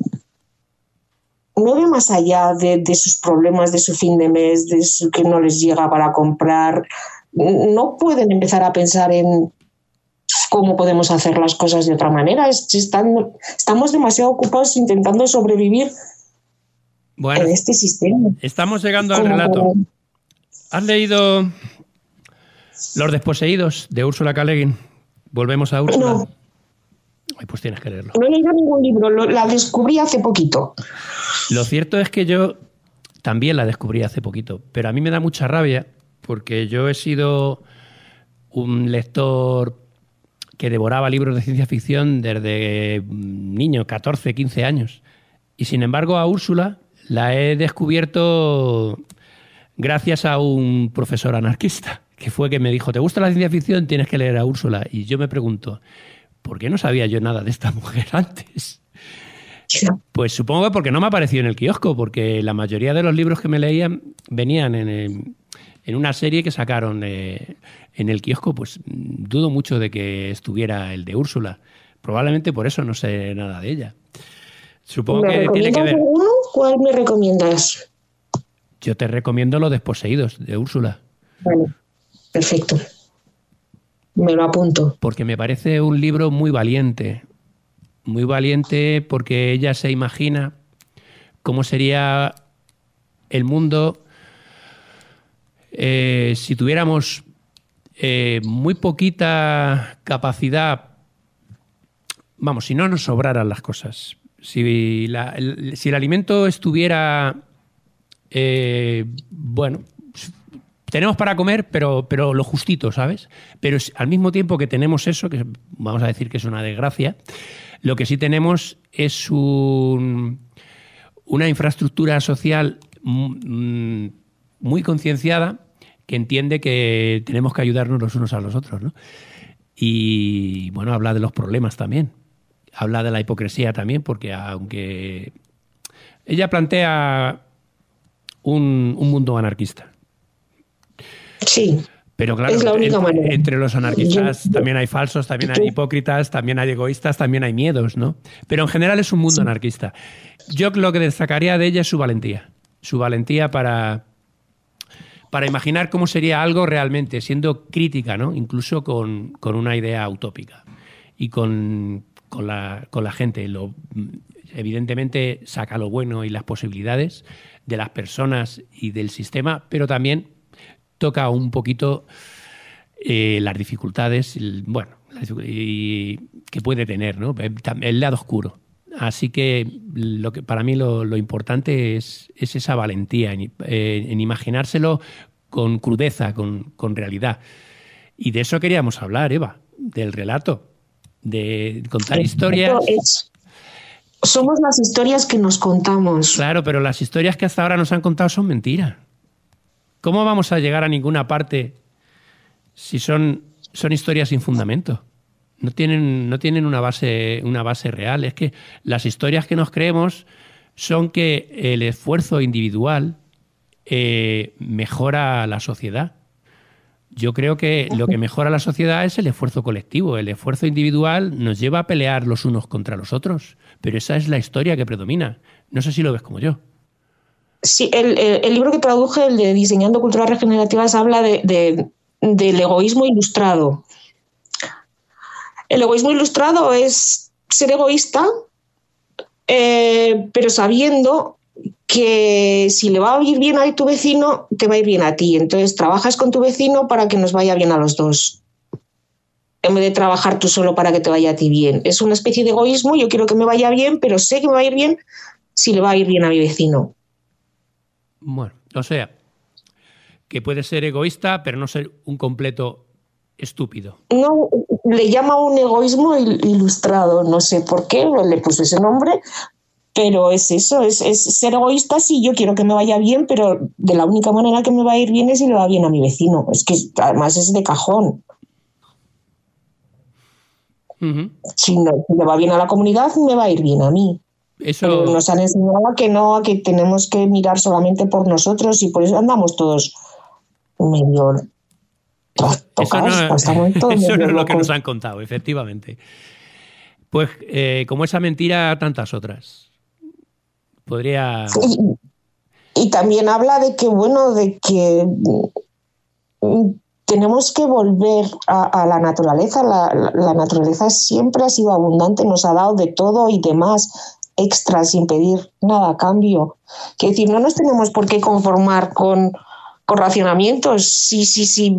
no ve más allá de, de sus problemas, de su fin de mes, de su que no les llega para comprar. No pueden empezar a pensar en cómo podemos hacer las cosas de otra manera. Están, estamos demasiado ocupados intentando sobrevivir bueno, en este sistema. Estamos llegando al relato. ¿Has leído Los desposeídos de Úrsula K. Le Guin? Volvemos a Úrsula. No. Ay, pues tienes que leerlo. No he leído ningún libro, lo, la descubrí hace poquito. Lo cierto es que yo también la descubrí hace poquito, pero a mí me da mucha rabia porque yo he sido un lector que devoraba libros de ciencia ficción desde niño, catorce, quince años. Y sin embargo a Úrsula la he descubierto gracias a un profesor anarquista, que fue que me dijo, ¿te gusta la ciencia ficción? Tienes que leer a Úrsula. Y yo me pregunto, ¿por qué no sabía yo nada de esta mujer antes? Pues supongo que porque no me apareció en el kiosco, porque la mayoría de los libros que me leían venían en, el, en una serie que sacaron eh, en el kiosco, pues dudo mucho de que estuviera el de Úrsula. Probablemente por eso no sé nada de ella. Supongo que tiene que ver. Alguno? ¿Cuál me recomiendas? Yo te recomiendo Los desposeídos de Úrsula. Vale, perfecto. Me lo apunto. Porque me parece un libro muy valiente. Muy valiente porque ella se imagina cómo sería el mundo eh, si tuviéramos eh, muy poquita capacidad, vamos, si no nos sobraran las cosas. Si, la, el, si el alimento estuviera, eh, bueno, tenemos para comer, pero, pero lo justito, ¿sabes? Pero al mismo tiempo que tenemos eso, que vamos a decir que es una desgracia, lo que sí tenemos es un, una infraestructura social muy concienciada que entiende que tenemos que ayudarnos los unos a los otros, ¿no? Y, bueno, habla de los problemas también. Habla de la hipocresía también, porque aunque ella plantea un, un mundo anarquista. Sí. Pero claro, es la única entre, manera. entre los anarquistas también hay falsos, también hay hipócritas, también hay egoístas, también hay miedos, ¿no? Pero en general es un mundo sí. anarquista. Yo lo que destacaría de ella es su valentía. Su valentía para, para imaginar cómo sería algo realmente, siendo crítica, ¿no? Incluso con, con una idea utópica. Y con, con, la, con la gente. Lo, evidentemente saca lo bueno y las posibilidades de las personas y del sistema, pero también toca un poquito eh, las dificultades, el, bueno, y, que puede tener, ¿no? El lado oscuro. Así que, lo que para mí lo, lo importante es, es esa valentía en, eh, en imaginárselo con crudeza, con, con realidad. Y de eso queríamos hablar, Eva, del relato, de contar el historias. Es, somos las historias que nos contamos. Claro, pero las historias que hasta ahora nos han contado son mentiras. ¿Cómo vamos a llegar a ninguna parte si son, son historias sin fundamento? No tienen, no tienen una base, una base real. Es que las historias que nos creemos son que el esfuerzo individual eh, mejora la sociedad. Yo creo que lo que mejora la sociedad es el esfuerzo colectivo. El esfuerzo individual nos lleva a pelear los unos contra los otros. Pero esa es la historia que predomina. No sé si lo ves como yo. Sí, el, el, el libro que traduje, el de Diseñando Culturas Regenerativas, habla de, de, del egoísmo ilustrado. El egoísmo ilustrado es ser egoísta, eh, pero sabiendo que si le va a ir bien a tu vecino, te va a ir bien a ti. Entonces trabajas con tu vecino para que nos vaya bien a los dos, en vez de trabajar tú solo para que te vaya a ti bien. Es una especie de egoísmo, yo quiero que me vaya bien, pero sé que me va a ir bien si le va a ir bien a mi vecino. Bueno, o sea, que puede ser egoísta, pero no ser un completo estúpido. No, le llama un egoísmo ilustrado, no sé por qué, le puse ese nombre, Pero es eso, es, es ser egoísta. Sí, yo quiero que me vaya bien, pero de la única manera que me va a ir bien es si le va bien a mi vecino. Es que además es de cajón. Uh-huh. Si, no, si le va bien a la comunidad, me va a ir bien a mí. Eso... Pero nos han enseñado a que no, a que tenemos que mirar solamente por nosotros, y por eso andamos todos medio tocados. Eso no, todos eso no es lo que nos han contado, efectivamente. Pues eh, como esa mentira, tantas otras. Podría... Y, y también habla de que, bueno, de que tenemos que volver a, a la naturaleza. La, la, la naturaleza siempre ha sido abundante, nos ha dado de todo y de más extra sin pedir nada a cambio. Quiero decir, no nos tenemos por qué conformar con, con racionamientos. Sí, sí, sí.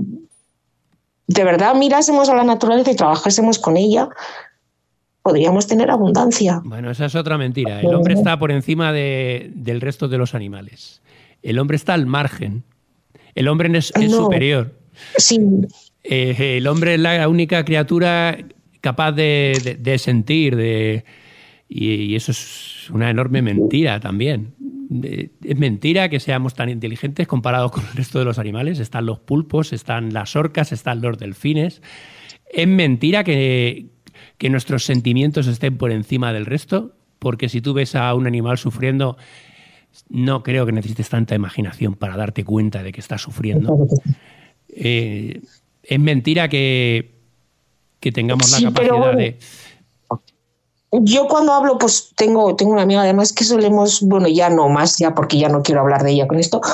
De verdad mirásemos a la naturaleza y trabajásemos con ella, podríamos tener abundancia. Bueno, esa es otra mentira. El hombre está por encima de, del resto de los animales. El hombre está al margen. El hombre es, es no. superior. Sí. Eh, el hombre es la única criatura capaz de, de, de sentir, de, y, y eso es una enorme mentira también. De, es mentira que seamos tan inteligentes comparados con el resto de los animales. Están los pulpos, están las orcas, están los delfines. Es mentira que... que nuestros sentimientos estén por encima del resto, porque si tú ves a un animal sufriendo, no creo que necesites tanta imaginación para darte cuenta de que está sufriendo. Eh, es mentira que, que tengamos la sí, capacidad bueno, de... Yo cuando hablo, pues tengo, tengo una amiga además que solemos, bueno, ya no más, ya porque ya no quiero hablar de ella con esto,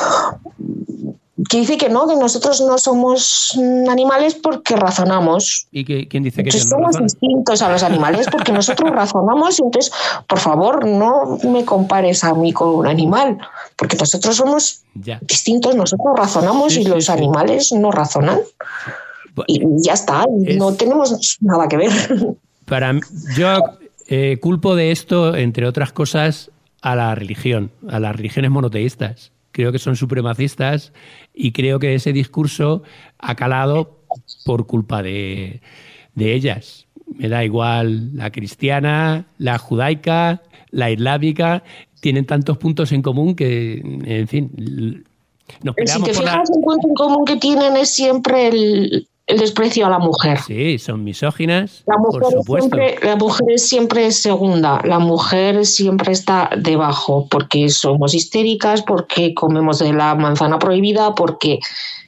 que dice que no, que nosotros no somos animales porque razonamos. ¿Y que, quién dice que entonces, no somos razona? distintos a los animales porque nosotros razonamos, y entonces, por favor, no me compares a mí con un animal, porque nosotros somos ya. distintos, nosotros razonamos sí, y sí, los sí. animales no razonan. Y ya está, es... no tenemos nada que ver. Para mí, yo eh, culpo de esto, entre otras cosas, a la religión, a las religiones monoteístas. Creo que son supremacistas y creo que ese discurso ha calado por culpa de, de ellas. Me da igual la cristiana, la judaica, la islámica, tienen tantos puntos en común que, en fin, nos peleamos si te por fijas, la... el punto en común que tienen es siempre el, el desprecio a la mujer. Sí, son misóginas, la mujer por supuesto. Siempre, la mujer siempre es segunda, la mujer siempre está debajo, porque somos histéricas, porque comemos de la manzana prohibida, porque...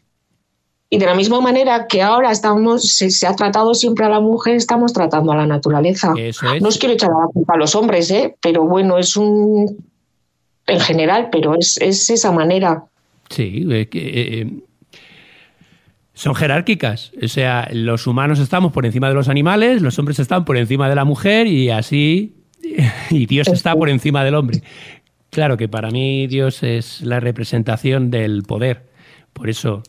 Y de la misma manera que ahora estamos, se, se ha tratado siempre a la mujer, estamos tratando a la naturaleza. Eso es. No os quiero echar la culpa a los hombres, ¿eh? Pero bueno, es un... en general, pero es, es esa manera. Sí, eh, eh, son jerárquicas. O sea, los humanos estamos por encima de los animales, los hombres están por encima de la mujer y así, y Dios está por encima del hombre. Claro que para mí Dios es la representación del poder. Por eso,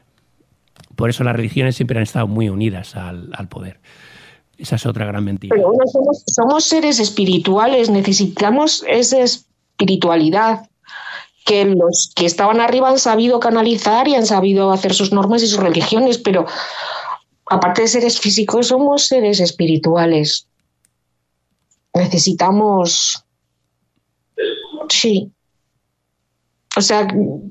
por eso las religiones siempre han estado muy unidas al, al poder. Esa es otra gran mentira. Pero bueno, somos, somos seres espirituales, necesitamos esa espiritualidad que los que estaban arriba han sabido canalizar y han sabido hacer sus normas y sus religiones, pero aparte de seres físicos, somos seres espirituales. Necesitamos... Sí. O sea,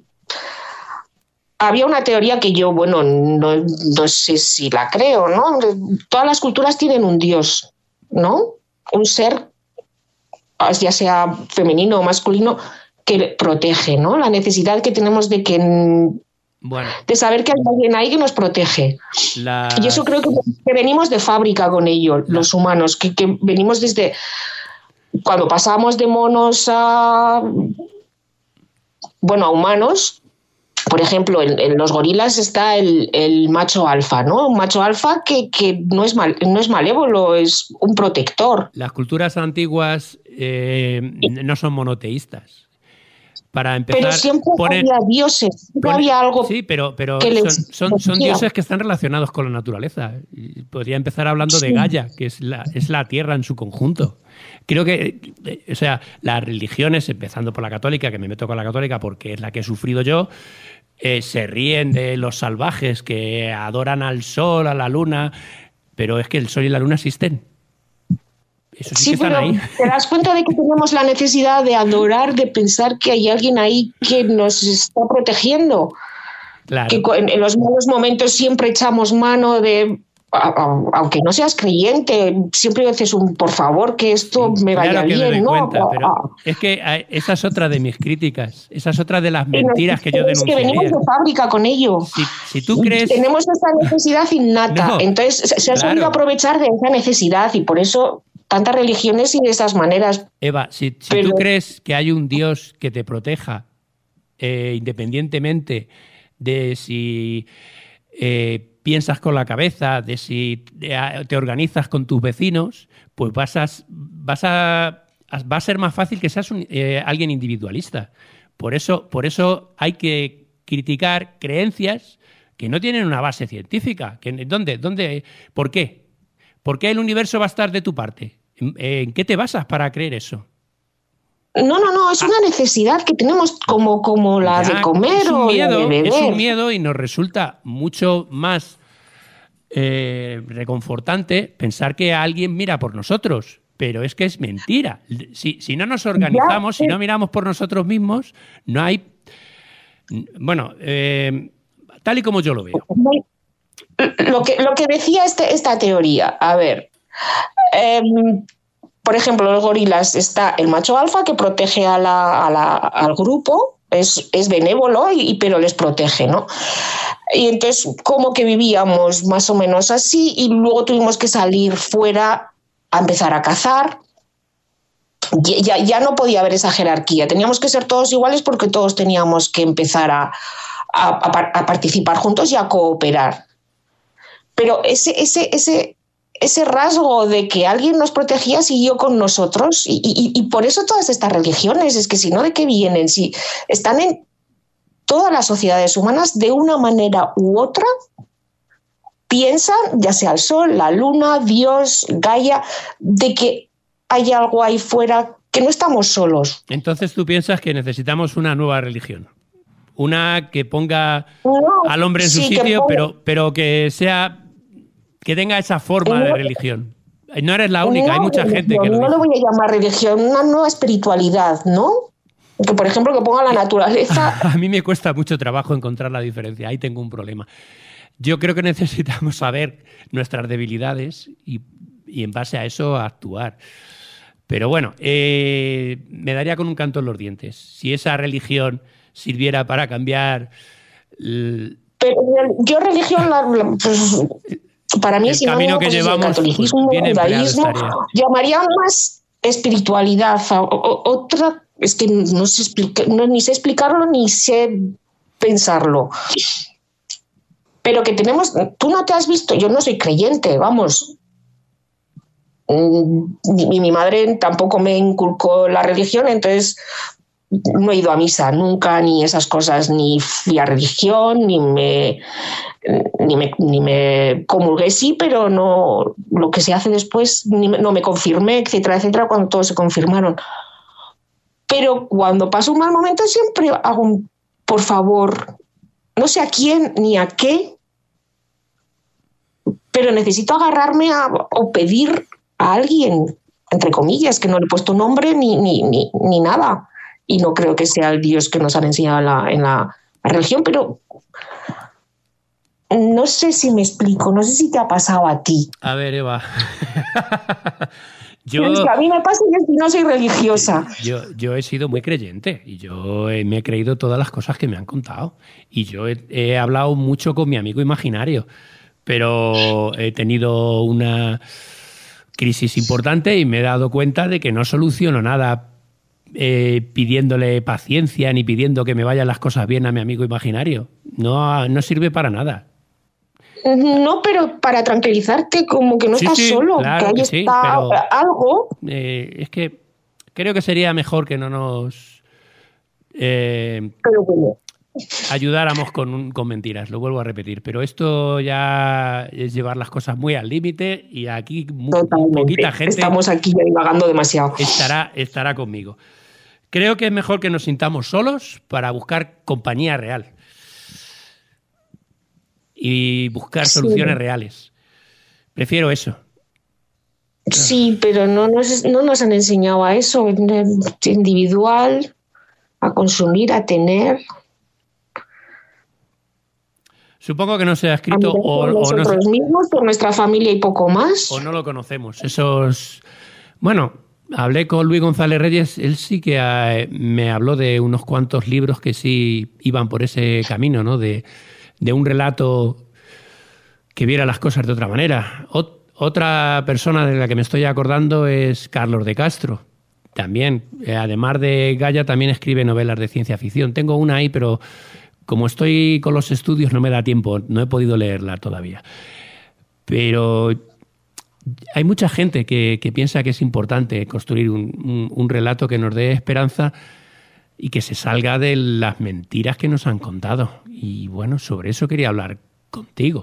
había una teoría que yo, bueno, no, no sé si la creo, ¿no? Todas las culturas tienen un dios, ¿no? Un ser, ya sea femenino o masculino, que protege, ¿no? La necesidad que tenemos de que bueno, de saber que hay alguien ahí que nos protege. Las... Y eso creo que, que venimos de fábrica con ello, las... los humanos, que, que venimos desde cuando pasamos de monos a bueno, a humanos. Por ejemplo, en, en los gorilas está el, el macho alfa, ¿no? Un macho alfa que, que no es mal, no es malévolo, es un protector. Las culturas antiguas eh, no son monoteístas. Para empezar, pero siempre pone, había dioses, siempre pone, había algo. Sí, pero, pero son, son, son dioses que están relacionados con la naturaleza. Podría empezar hablando sí. de Gaia, que es la, es la tierra en su conjunto. Creo que, o sea, las religiones, empezando por la católica, que me meto con la católica porque es la que he sufrido yo, eh, se ríen de los salvajes que adoran al sol, a la luna, pero es que el sol y la luna existen. Eso sí, sí que están pero ahí. Te das cuenta de que tenemos la necesidad de adorar, de pensar que hay alguien ahí que nos está protegiendo. Claro. Que en, en los malos momentos siempre echamos mano de, a, a, aunque no seas creyente, siempre dices un por favor que esto sí, me claro vaya que bien, me doy ¿no? Cuenta, pero es que esa es otra de mis críticas, esa es otra de las mentiras que yo denunciaría. Es que venimos de fábrica con ello. Si, si tú crees... Tenemos esa necesidad innata, no, entonces se ha claro. sabido aprovechar de esa necesidad y por eso tantas religiones y de esas maneras. Eva, si, si pero... tú crees que hay un Dios que te proteja eh, independientemente de si eh, piensas con la cabeza, de si te organizas con tus vecinos, pues vas a, vas a, va a ser más fácil que seas un, eh, alguien individualista. Por eso, por eso hay que criticar creencias que no tienen una base científica. Que, ¿dónde, dónde, ¿Por qué? ¿Por qué el universo va a estar de tu parte? ¿En, en qué te basas para creer eso? No, no, no, es una necesidad que tenemos como, como la ya, de comer es un o miedo, la de beber. Es un miedo y nos resulta mucho más eh, reconfortante pensar que alguien mira por nosotros. Pero es que es mentira. Si, si no nos organizamos, ya, si no miramos por nosotros mismos, no hay... Bueno, eh, tal y como yo lo veo. Lo que, lo que decía este, esta teoría, a ver... Eh, Por ejemplo, los gorilas está el macho alfa que protege a la, a la, al grupo, es, es benévolo, y, pero les protege, ¿no? Y entonces como que vivíamos más o menos así y luego tuvimos que salir fuera a empezar a cazar. Ya, ya no podía haber esa jerarquía, teníamos que ser todos iguales porque todos teníamos que empezar a, a, a, a participar juntos y a cooperar. Pero ese... ese, ese ese rasgo de que alguien nos protegía siguió con nosotros y, y, y por eso todas estas religiones, es que si no, ¿de qué vienen? Si están en todas las sociedades humanas de una manera u otra, piensan, ya sea el sol, la luna, Dios, Gaia, de que hay algo ahí fuera, que no estamos solos. Entonces tú piensas que necesitamos una nueva religión, una que ponga no, al hombre en su sí, sitio, ponga... pero, pero que sea... que tenga esa forma de religión. No eres la única, hay mucha religión, gente que lo no dice. lo voy a llamar religión, una nueva espiritualidad, ¿no? Que, por ejemplo, que ponga la naturaleza... A mí me cuesta mucho trabajo encontrar la diferencia, ahí tengo un problema. Yo creo que necesitamos saber nuestras debilidades y, y en base a eso actuar. Pero bueno, eh, me daría con un canto en los dientes. Si esa religión sirviera para cambiar... El... Pero yo religión... La, la, pues... Para mí, el si camino no, que pues llevamos, el catolicismo, bien el judaísmo, llamaría más espiritualidad. O, o, otra, es que no sé explica, no, ni sé explicarlo ni sé pensarlo. Pero que tenemos, tú no te has visto, yo no soy creyente, vamos. Ni mi madre tampoco me inculcó la religión, entonces no he ido a misa nunca, ni esas cosas, ni fui a religión, ni me... Ni me, ni me comulgué, sí, pero no lo que se hace después, ni me, no me confirmé, etcétera, etcétera, cuando todos se confirmaron. Pero cuando paso un mal momento siempre hago un por favor, no sé a quién ni a qué, pero necesito agarrarme a, o pedir a alguien, entre comillas, que no le he puesto nombre ni, ni, ni, ni nada. Y no creo que sea el Dios que nos han enseñado en la, en la, la religión, pero... No sé si me explico, no sé si te ha pasado a ti. A ver, Eva. yo, es que a mí me pasa que no soy religiosa. Yo, yo he sido muy creyente y yo he, me he creído todas las cosas que me han contado. Y yo he, he hablado mucho con mi amigo imaginario, pero he tenido una crisis importante y me he dado cuenta de que no soluciono nada eh, pidiéndole paciencia ni pidiendo que me vayan las cosas bien a mi amigo imaginario. No, no sirve para nada. No, pero para tranquilizarte, como que no sí, estás sí, solo, claro que ahí que está sí, pero, algo. Eh, es que creo que sería mejor que no nos eh, pero bueno. ayudáramos con, con mentiras, lo vuelvo a repetir. Pero esto ya es llevar las cosas muy al límite y aquí muy, poquita gente... Estamos aquí divagando demasiado. Estará, estará conmigo. Creo que es mejor que nos sintamos solos para buscar compañía real. Y buscar soluciones sí. reales. Prefiero eso. Sí, pero no nos, no nos han enseñado a eso, individual, a consumir, a tener. Supongo que no se ha escrito o, por nosotros o no se, mismos, por nuestra familia y poco más. O no lo conocemos. Esos. Bueno, hablé con Luis González Reyes, él sí que eh, me habló de unos cuantos libros que sí iban por ese camino, ¿no? De, de un relato que viera las cosas de otra manera. Ot- otra persona de la que me estoy acordando es Carlos de Castro. También, eh, además de Gaia, también escribe novelas de ciencia ficción. Tengo una ahí, pero como estoy con los estudios no me da tiempo, no he podido leerla todavía. Pero hay mucha gente que, que piensa que es importante construir un, un, un relato que nos dé esperanza y que se salga de las mentiras que nos han contado. Y bueno, sobre eso quería hablar contigo.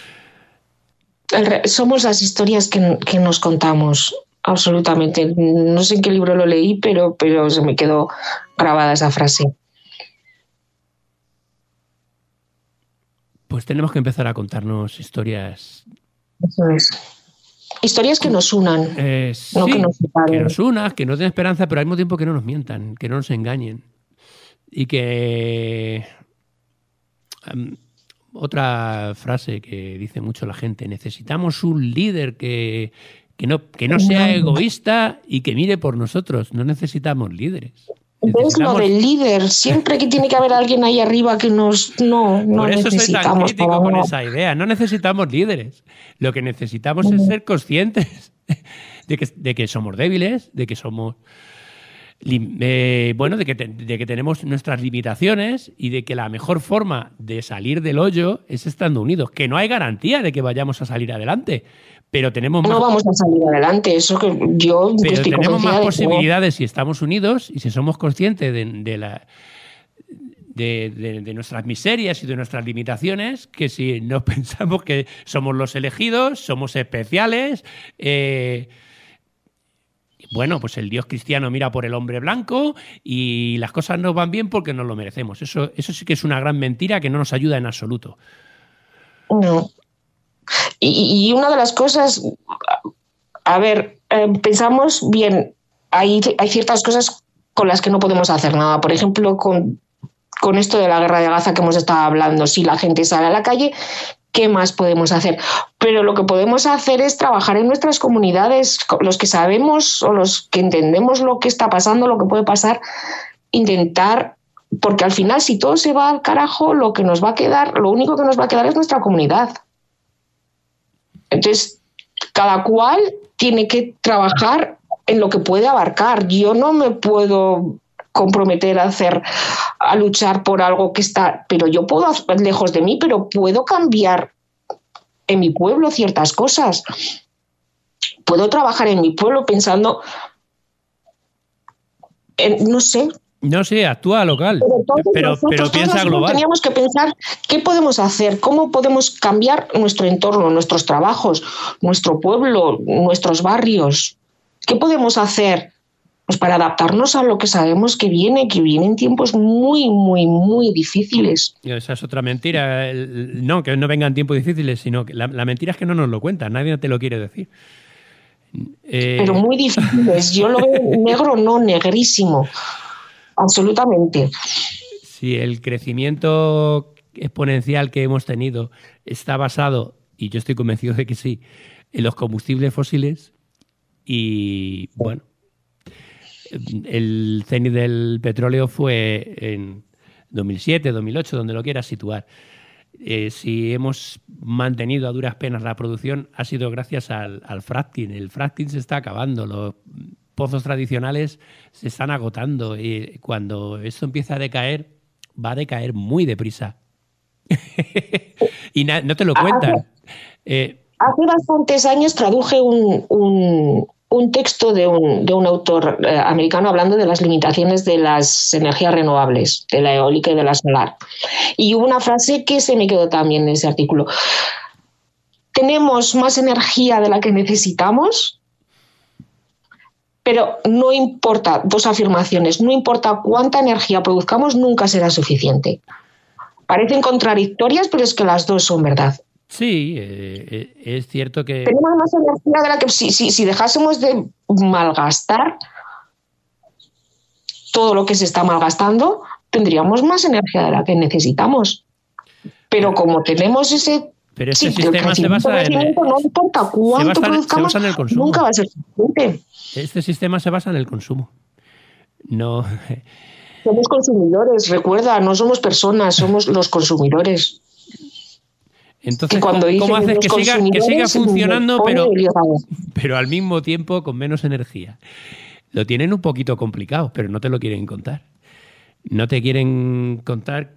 El, somos las historias que, que nos contamos, absolutamente. No sé en qué libro lo leí, pero, pero se me quedó grabada esa frase. Pues tenemos que empezar a contarnos historias. Eso es. Historias que nos unan, eh, no sí, que nos separen. Que nos unan, que nos den esperanza, pero al mismo tiempo que no nos mientan, que no nos engañen. Y que... Um, otra frase que dice mucho la gente: necesitamos un líder que, que, no, que no sea egoísta y que mire por nosotros. No necesitamos líderes. Es lo del líder, siempre que tiene que haber alguien ahí arriba que nos... No, no Por eso necesitamos. soy tan crítico con no. esa idea. No necesitamos líderes. Lo que necesitamos uh-huh. es ser conscientes de que, de que somos débiles, de que somos... Eh, bueno, de que, te, de que tenemos nuestras limitaciones y de que la mejor forma de salir del hoyo es estando unidos. Que no hay garantía de que vayamos a salir adelante, pero tenemos no más... vamos a salir adelante, eso que yo pero estoy tenemos más de posibilidades si estamos unidos y si somos conscientes de, de, la, de, de, de nuestras miserias y de nuestras limitaciones, que si nos pensamos que somos los elegidos, somos especiales... Eh, Bueno, pues el Dios cristiano mira por el hombre blanco y las cosas nos van bien porque nos lo merecemos. Eso, eso sí que es una gran mentira que no nos ayuda en absoluto. No. Y, y una de las cosas, a ver, eh, pensamos bien, hay, hay ciertas cosas con las que no podemos hacer nada. Por ejemplo, con, con esto de la guerra de Gaza que hemos estado hablando, si la gente sale a la calle, ¿qué más podemos hacer? Pero lo que podemos hacer es trabajar en nuestras comunidades, los que sabemos o los que entendemos lo que está pasando, lo que puede pasar, intentar, porque al final si todo se va al carajo, lo que nos va a quedar, lo único que nos va a quedar es nuestra comunidad. Entonces, cada cual tiene que trabajar en lo que puede abarcar. Yo no me puedo comprometer a hacer, a luchar por algo que está, pero yo puedo, lejos de mí, pero puedo cambiar en mi pueblo ciertas cosas. Puedo trabajar en mi pueblo pensando en, no sé. No sé, actúa local, pero, pero, pero piensa global. Teníamos que pensar qué podemos hacer, cómo podemos cambiar nuestro entorno, nuestros trabajos, nuestro pueblo, nuestros barrios. ¿Qué podemos hacer? Pues para adaptarnos a lo que sabemos que viene, que vienen tiempos muy, muy, muy difíciles. Esa es otra mentira. No, que no vengan tiempos difíciles, sino que la, la mentira es que no nos lo cuentan, nadie te lo quiere decir. Eh... Pero muy difíciles. Yo lo veo negro, no, negrísimo. Absolutamente. Si el crecimiento exponencial que hemos tenido está basado, y yo estoy convencido de que sí, en los combustibles fósiles y, bueno, el cenit del petróleo fue en dos mil siete, dos mil ocho, donde lo quieras situar. Eh, si hemos mantenido a duras penas la producción, ha sido gracias al, al fracking. El fracking se está acabando, los pozos tradicionales se están agotando y cuando esto empieza a decaer, va a decaer muy deprisa. Y na- no te lo cuentan. Eh, Hace bastantes años traduje un... un... un texto de un, de un autor eh, americano hablando de las limitaciones de las energías renovables, de la eólica y de la solar. Y hubo una frase que se me quedó también en ese artículo. Tenemos más energía de la que necesitamos, pero no importa, dos afirmaciones, no importa cuánta energía produzcamos, nunca será suficiente. Parecen contradictorias, pero es que las dos son verdad. Sí, eh, es cierto que... Tenemos más energía de la que si, si, si dejásemos de malgastar todo lo que se está malgastando, tendríamos más energía de la que necesitamos. Pero como tenemos ese... Pero este sí, sistema se basa en... No importa cuánto se basa, produzcamos, se basa en el consumo. Nunca va a ser suficiente. Este sistema se basa en el consumo. No... Somos consumidores, recuerda, no somos personas, somos los consumidores. Entonces, que ¿cómo, ¿cómo haces que siga, que siga funcionando, pero, pero al mismo tiempo con menos energía? Lo tienen un poquito complicado, pero no te lo quieren contar. No te quieren contar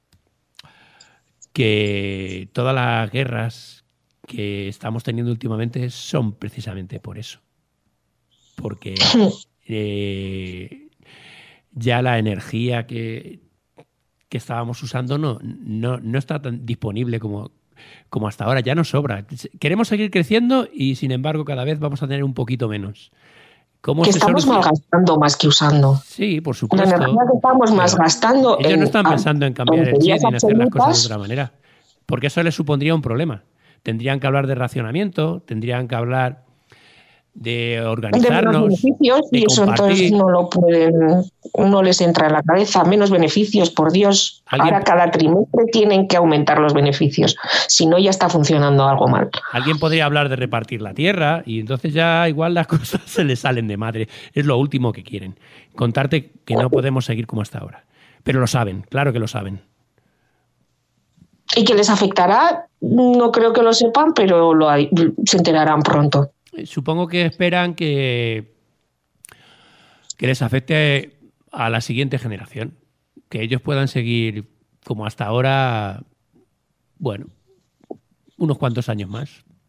que todas las guerras que estamos teniendo últimamente son precisamente por eso. Porque eh, ya la energía que, que estábamos usando no, no, no está tan disponible como, como hasta ahora. Ya nos sobra. Queremos seguir creciendo y, sin embargo, cada vez vamos a tener un poquito menos. ¿Cómo que se estamos soluciona? malgastando más que usando. Sí, por supuesto. La energía que estamos malgastando. Ellos no están pensando en cambiar el chip ni en hacer las cosas de otra manera. Porque eso les supondría un problema. Tendrían que hablar de racionamiento, tendrían que hablar de organizarnos, de beneficios, de y eso entonces no lo pueden, no les entra en la cabeza. Menos beneficios, por Dios. ¿Alguien? Ahora cada trimestre tienen que aumentar los beneficios. Si no, ya está funcionando algo mal. Alguien podría hablar de repartir la tierra y entonces ya igual las cosas se les salen de madre. Es lo último que quieren. Contarte que no podemos seguir como hasta ahora. Pero lo saben, claro que lo saben. Y que les afectará, no creo que lo sepan, pero lo hay, se enterarán pronto. Supongo que esperan que, que les afecte a la siguiente generación. Que ellos puedan seguir como hasta ahora, bueno, unos cuantos años más.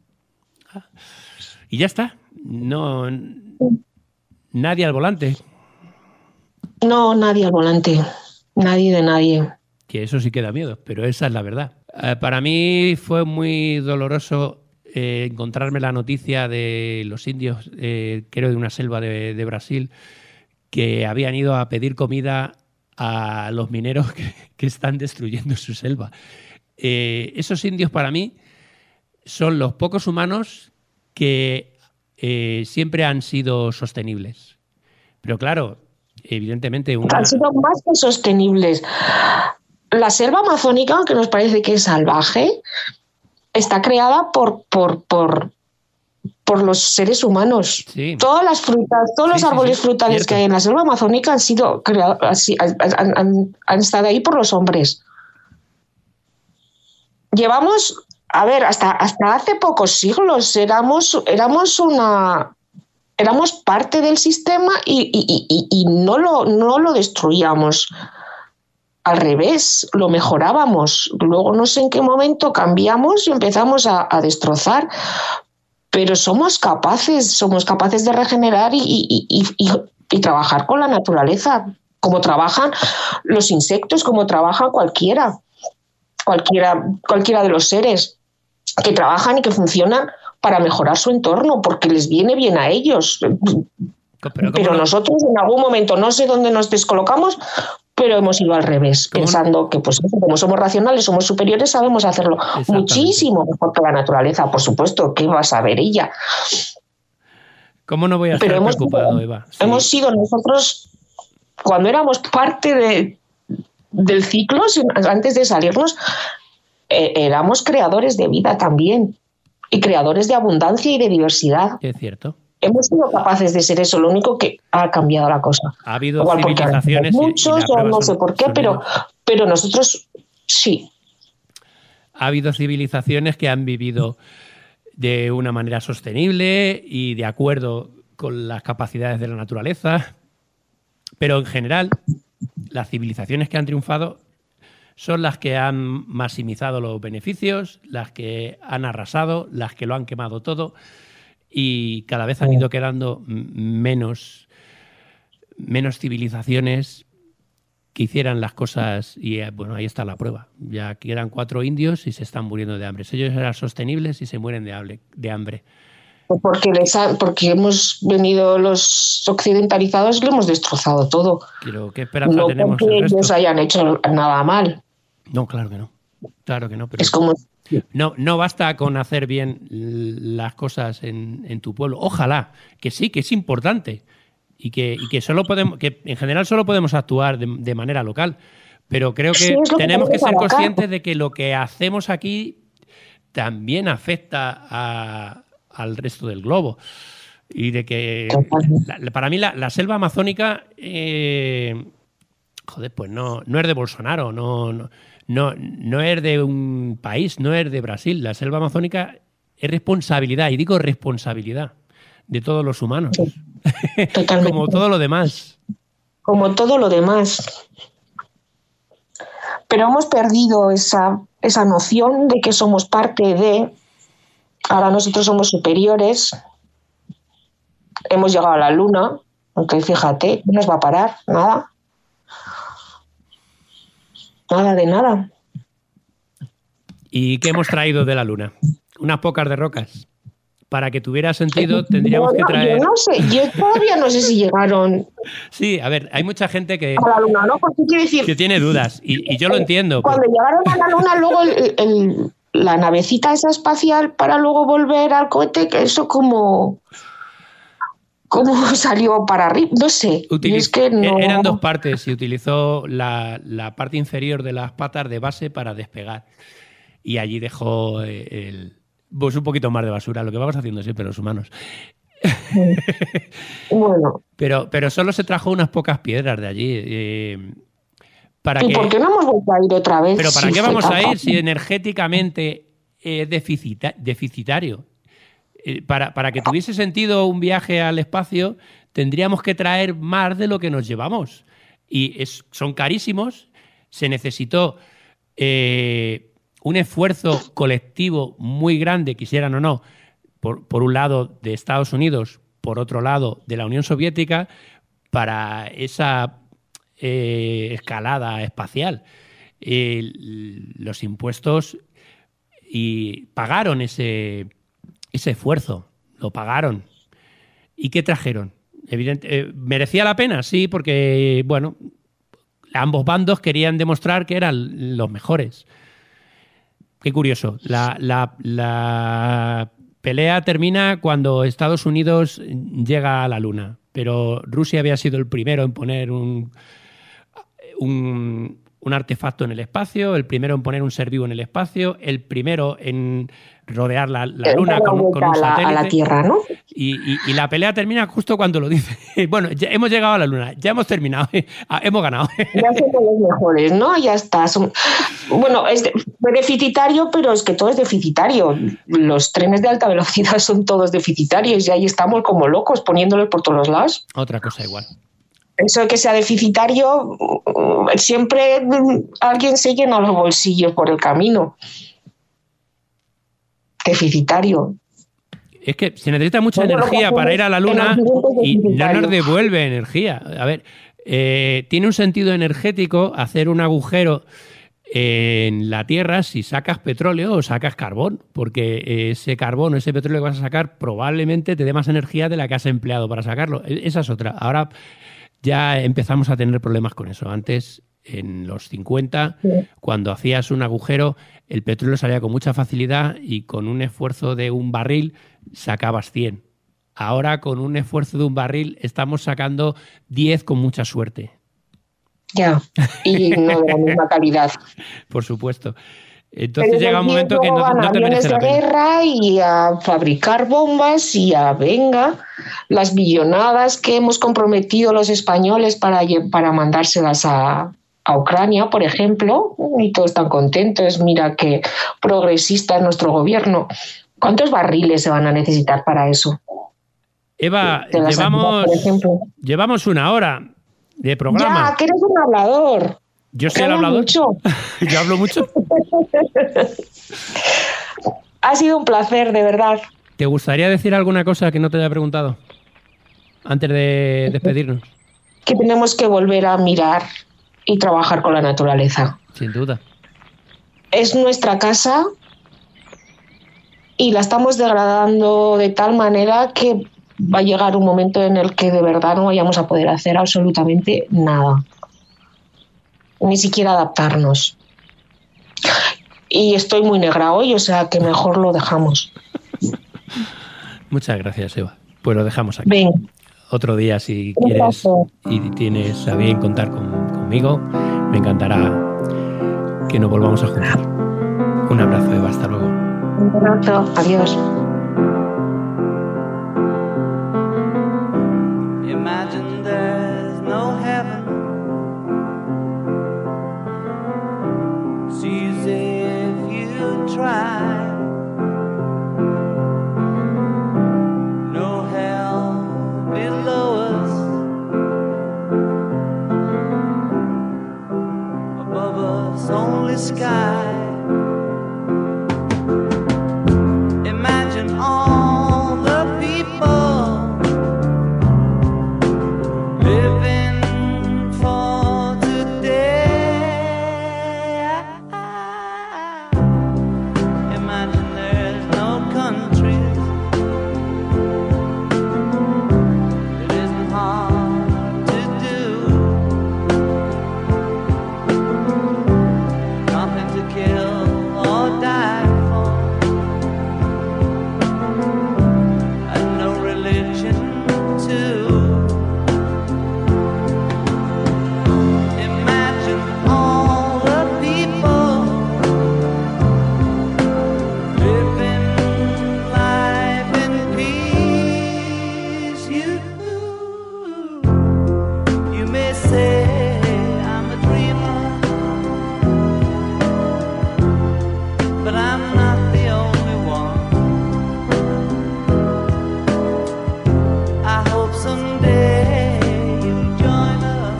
Y ya está. No, nadie al volante. No, nadie al volante. Nadie de nadie. Que eso sí que da miedo, pero esa es la verdad. Eh, para mí fue muy doloroso eh, encontrarme la noticia de los indios, eh, creo de una selva de, de Brasil, que habían ido a pedir comida a los mineros que, que están destruyendo su selva. Eh, esos indios para mí son los pocos humanos que eh, siempre han sido sostenibles. Pero claro, evidentemente... Una... Han sido más que sostenibles. La selva amazónica, aunque nos parece que es salvaje, está creada por, por, por, por los seres humanos. Sí. Todas las frutas, todos sí, los árboles sí, sí, frutales cierto. que hay en la selva amazónica han sido creados, han, han, han estado ahí por los hombres. Llevamos, a ver, hasta, hasta hace pocos siglos éramos, éramos una... éramos parte del sistema y, y, y, y no, lo, no lo destruíamos. Al revés, lo mejorábamos. Luego no sé en qué momento cambiamos y empezamos a, a destrozar. Pero somos capaces, somos capaces de regenerar y, y, y, y, y trabajar con la naturaleza, como trabajan los insectos, como trabaja cualquiera, cualquiera, cualquiera de los seres que trabajan y que funcionan para mejorar su entorno, porque les viene bien a ellos. Pero, pero no? Nosotros en algún momento, no sé dónde nos descolocamos, pero hemos ido al revés, pensando no? que pues como somos racionales, somos superiores, sabemos hacerlo muchísimo mejor que la naturaleza. Por supuesto, ¿qué va a saber ella? ¿Cómo no voy a estar pero hemos preocupado, sido, Eva? Sí. Hemos sido nosotros, cuando éramos parte de, del ciclo, antes de salirnos, eh, éramos creadores de vida también. Y creadores de abundancia y de diversidad. Es cierto. Hemos sido capaces de ser eso, lo único que ha cambiado la cosa. Ha habido Igual civilizaciones muchos, y, y o no sé por qué, pero, pero nosotros sí. Ha habido civilizaciones que han vivido de una manera sostenible y de acuerdo con las capacidades de la naturaleza, pero en general las civilizaciones que han triunfado son las que han maximizado los beneficios, las que han arrasado, las que lo han quemado todo y cada vez han ido quedando menos, menos civilizaciones que hicieran las cosas y bueno, ahí está la prueba. Ya quedan cuatro indios y se están muriendo de hambre. Ellos eran sostenibles y se mueren de hambre. De hambre. Porque, les ha, porque hemos venido los occidentalizados y lo hemos destrozado todo. Pero ¿qué esperanza no tenemos? No porque ellos hayan hecho nada mal. No, claro que no. Claro que no. Pero... Es como No, no basta con hacer bien las cosas en, en tu pueblo. Ojalá, que sí, que es importante. Y que, y que solo podemos, que en general solo podemos actuar de, de manera local. Pero creo que sí, tenemos que, que ser conscientes de que lo que hacemos aquí también afecta a, al resto del globo. Y de que la, para mí la, la selva amazónica, eh, joder, pues no, no es de Bolsonaro, no, no, no, no es de un país, no es de Brasil. La selva amazónica es responsabilidad, y digo responsabilidad, de todos los humanos. Sí, como todo lo demás. Como todo lo demás. Pero hemos perdido esa, esa noción de que somos parte de... Ahora nosotros somos superiores. Hemos llegado a la luna, aunque fíjate, no nos va a parar, nada. Nada de nada. ¿Y qué hemos traído de la luna? Unas pocas de rocas. Para que tuviera sentido tendríamos bueno, que traer... Yo no sé, yo todavía no sé si llegaron... Sí, a ver, hay mucha gente que... A la luna, ¿no? Porque quiere decir... Que tiene dudas, y, y yo lo entiendo. Cuando porque... llegaron a la luna, luego el, el, la navecita esa espacial para luego volver al cohete, que eso como... ¿Cómo salió para arriba? No sé. Utiliz... Es que no... Eran dos partes y utilizó la, la parte inferior de las patas de base para despegar. Y allí dejó el... Pues un poquito más de basura, lo que vamos haciendo siempre los humanos. Bueno. Pero, pero solo se trajo unas pocas piedras de allí. Eh, para ¿Y que... por qué no hemos vuelto a ir otra vez? ¿Pero para si qué vamos a ir fácil? si energéticamente es deficita... deficitario? Eh, para, para que tuviese sentido un viaje al espacio, tendríamos que traer más de lo que nos llevamos. Y es, son carísimos. Se necesitó... Eh, un esfuerzo colectivo muy grande, quisieran o no, por, por un lado de Estados Unidos, por otro lado de la Unión Soviética, para esa eh, escalada espacial. Eh, los impuestos y pagaron ese, ese esfuerzo, lo pagaron. ¿Y qué trajeron? Evidente, eh, ¿merecía la pena? Sí, porque, bueno, ambos bandos querían demostrar que eran los mejores. Qué curioso. La, la, la pelea termina cuando Estados Unidos llega a la Luna, pero Rusia había sido el primero en poner un, un, un artefacto en el espacio, el primero en poner un ser vivo en el espacio, el primero en rodear la, la Luna con, con un satélite. A la, a la Tierra, ¿no? Y, y, y la pelea termina justo cuando lo dice. Bueno, ya hemos llegado a la Luna, ya hemos terminado, hemos ganado. Ya somos los mejores, ¿no? Ya está. Son... Bueno, es deficitario, pero es que todo es deficitario. Los trenes de alta velocidad son todos deficitarios y ahí estamos como locos poniéndolos por todos los lados. Otra cosa igual. Eso de que sea deficitario, siempre alguien se llena los bolsillos por el camino. Deficitario. Es que se necesita mucha bueno, energía para ir a la Luna y no nos devuelve energía. A ver, eh, tiene un sentido energético hacer un agujero en la Tierra si sacas petróleo o sacas carbón, porque ese carbón o ese petróleo que vas a sacar probablemente te dé más energía de la que has empleado para sacarlo. Esa es otra. Ahora ya empezamos a tener problemas con eso. Antes, en los cincuenta, sí. Cuando hacías un agujero, el petróleo salía con mucha facilidad y con un esfuerzo de un barril sacabas cien. Ahora, con un esfuerzo de un barril, estamos sacando diez con mucha suerte. Ya, y no de la misma calidad. Por supuesto. Entonces llega un momento que no, no te merece la pena. De guerra y a fabricar bombas y a venga las billonadas que hemos comprometido los españoles para, para mandárselas a, a Ucrania, por ejemplo, y todos están contentos. Mira qué progresista es nuestro gobierno. ¿Cuántos barriles se van a necesitar para eso? Eva, llevamos, llevamos una hora de programa. Ya, que eres un hablador. Yo soy el hablador. Mucho. Yo hablo mucho. Ha sido un placer, de verdad. ¿Te gustaría decir alguna cosa que no te haya preguntado antes de despedirnos? Que tenemos que volver a mirar y trabajar con la naturaleza. Sin duda. Es nuestra casa y la estamos degradando de tal manera que va a llegar un momento en el que de verdad no vayamos a poder hacer absolutamente nada. Ni siquiera adaptarnos. y estoy muy negra hoy, o sea que mejor lo dejamos. Muchas gracias, Eva. Pues lo dejamos aquí. Ven. Otro día, si quieres y tienes a bien contar con, conmigo, me encantará que nos volvamos a juntar. Un abrazo, Eva. Hasta luego. Un abrazo. Adiós. Imagine there's no heaven. It's easy if you try. No hell below us. Above us only sky. Imagine all the people living for today. Imagine there's no countries. It isn't hard to do. Nothing to kill or die for. And no religion too. Imagine all the people living life in peace. You, you may say I'm a dreamer, but I'm not the only one. I hope someday you'll join us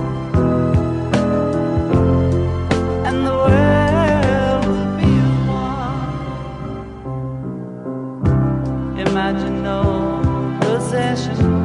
and the world will be one. Imagine no possessions.